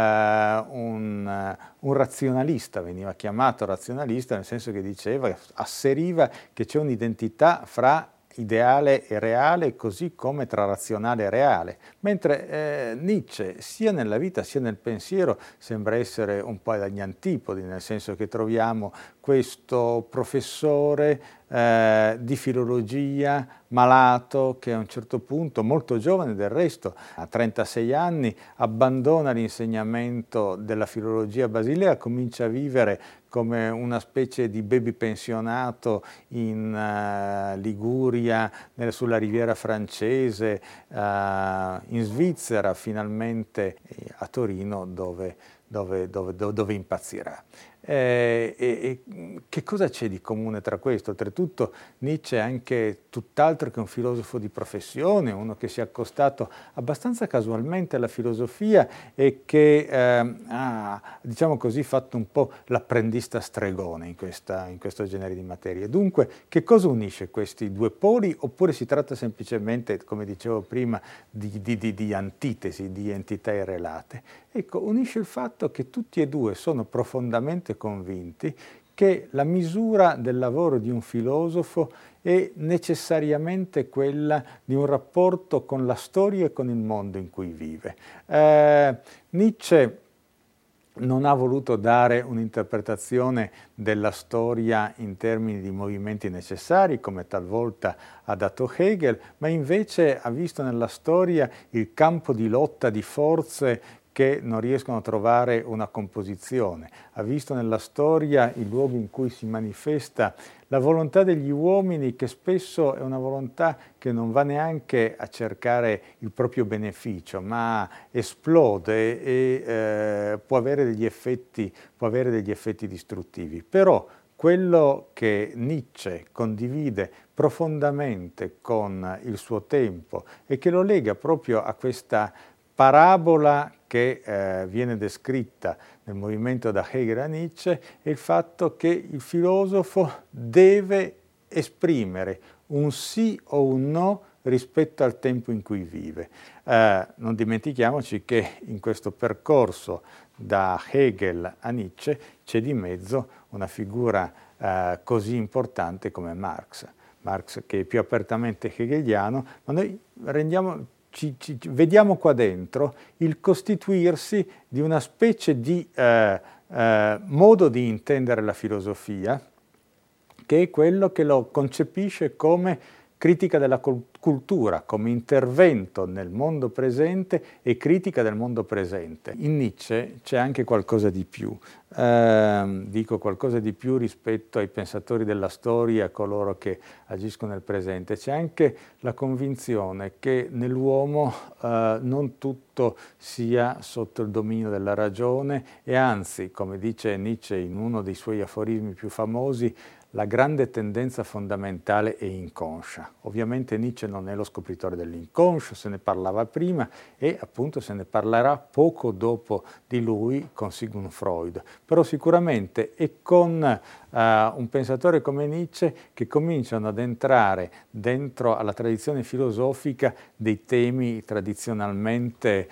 un razionalista, veniva chiamato razionalista nel senso che diceva, asseriva che c'è un'identità fra ideale e reale, così come tra razionale e reale, mentre Nietzsche sia nella vita sia nel pensiero sembra essere un po' agli antipodi, nel senso che troviamo questo professore di filologia malato che a un certo punto, molto giovane del resto, a 36 anni, abbandona l'insegnamento della filologia basilea, comincia a vivere come una specie di baby pensionato in Liguria, sulla riviera francese, in Svizzera, finalmente a Torino dove impazzirà. Che cosa c'è di comune tra questo? Oltretutto Nietzsche è anche tutt'altro che un filosofo di professione, uno che si è accostato abbastanza casualmente alla filosofia e che ha, diciamo così, fatto un po' l'apprendista stregone in questo genere di materie. Dunque, che cosa unisce questi due poli? Oppure si tratta semplicemente, come dicevo prima, di antitesi, di entità irrelate? Ecco, unisce il fatto che tutti e due sono profondamente convinti che la misura del lavoro di un filosofo è necessariamente quella di un rapporto con la storia e con il mondo in cui vive. Nietzsche non ha voluto dare un'interpretazione della storia in termini di movimenti necessari, come talvolta ha dato Hegel, ma invece ha visto nella storia il campo di lotta di forze che non riescono a trovare una composizione. Ha visto nella storia i luoghi in cui si manifesta la volontà degli uomini, che spesso è una volontà che non va neanche a cercare il proprio beneficio, ma esplode e può avere degli effetti distruttivi. Però quello che Nietzsche condivide profondamente con il suo tempo e che lo lega proprio a questa parabola che viene descritta nel movimento da Hegel a Nietzsche è il fatto che il filosofo deve esprimere un sì o un no rispetto al tempo in cui vive. Non dimentichiamoci che in questo percorso da Hegel a Nietzsche c'è di mezzo una figura così importante come Marx. Marx, che è più apertamente hegeliano, ma noi vediamo qua dentro il costituirsi di una specie di modo di intendere la filosofia, che è quello che lo concepisce come critica della cultura, come intervento nel mondo presente e critica del mondo presente. In Nietzsche c'è anche qualcosa di più, dico qualcosa di più rispetto ai pensatori della storia, a coloro che agiscono nel presente. C'è anche la convinzione che nell'uomo non tutto sia sotto il dominio della ragione e anzi, come dice Nietzsche in uno dei suoi aforismi più famosi, la grande tendenza fondamentale è inconscia. Ovviamente Nietzsche non è lo scopritore dell'inconscio, se ne parlava prima e appunto se ne parlerà poco dopo di lui con Sigmund Freud. Però sicuramente è con un pensatore come Nietzsche che cominciano ad entrare dentro alla tradizione filosofica dei temi tradizionalmente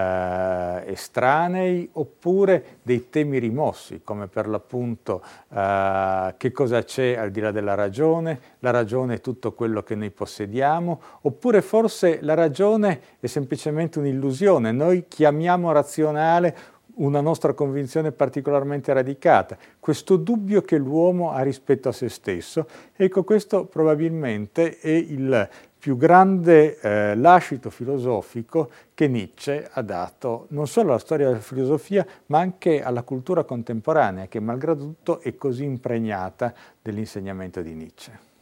estranei oppure dei temi rimossi, come per l'appunto che cosa c'è al di là della ragione, la ragione è tutto quello che noi possediamo, oppure forse la ragione è semplicemente un'illusione, noi chiamiamo razionale una nostra convinzione particolarmente radicata, questo dubbio che l'uomo ha rispetto a se stesso. Ecco, questo probabilmente è il più grande lascito filosofico che Nietzsche ha dato non solo alla storia della filosofia, ma anche alla cultura contemporanea, che malgrado tutto è così impregnata dell'insegnamento di Nietzsche.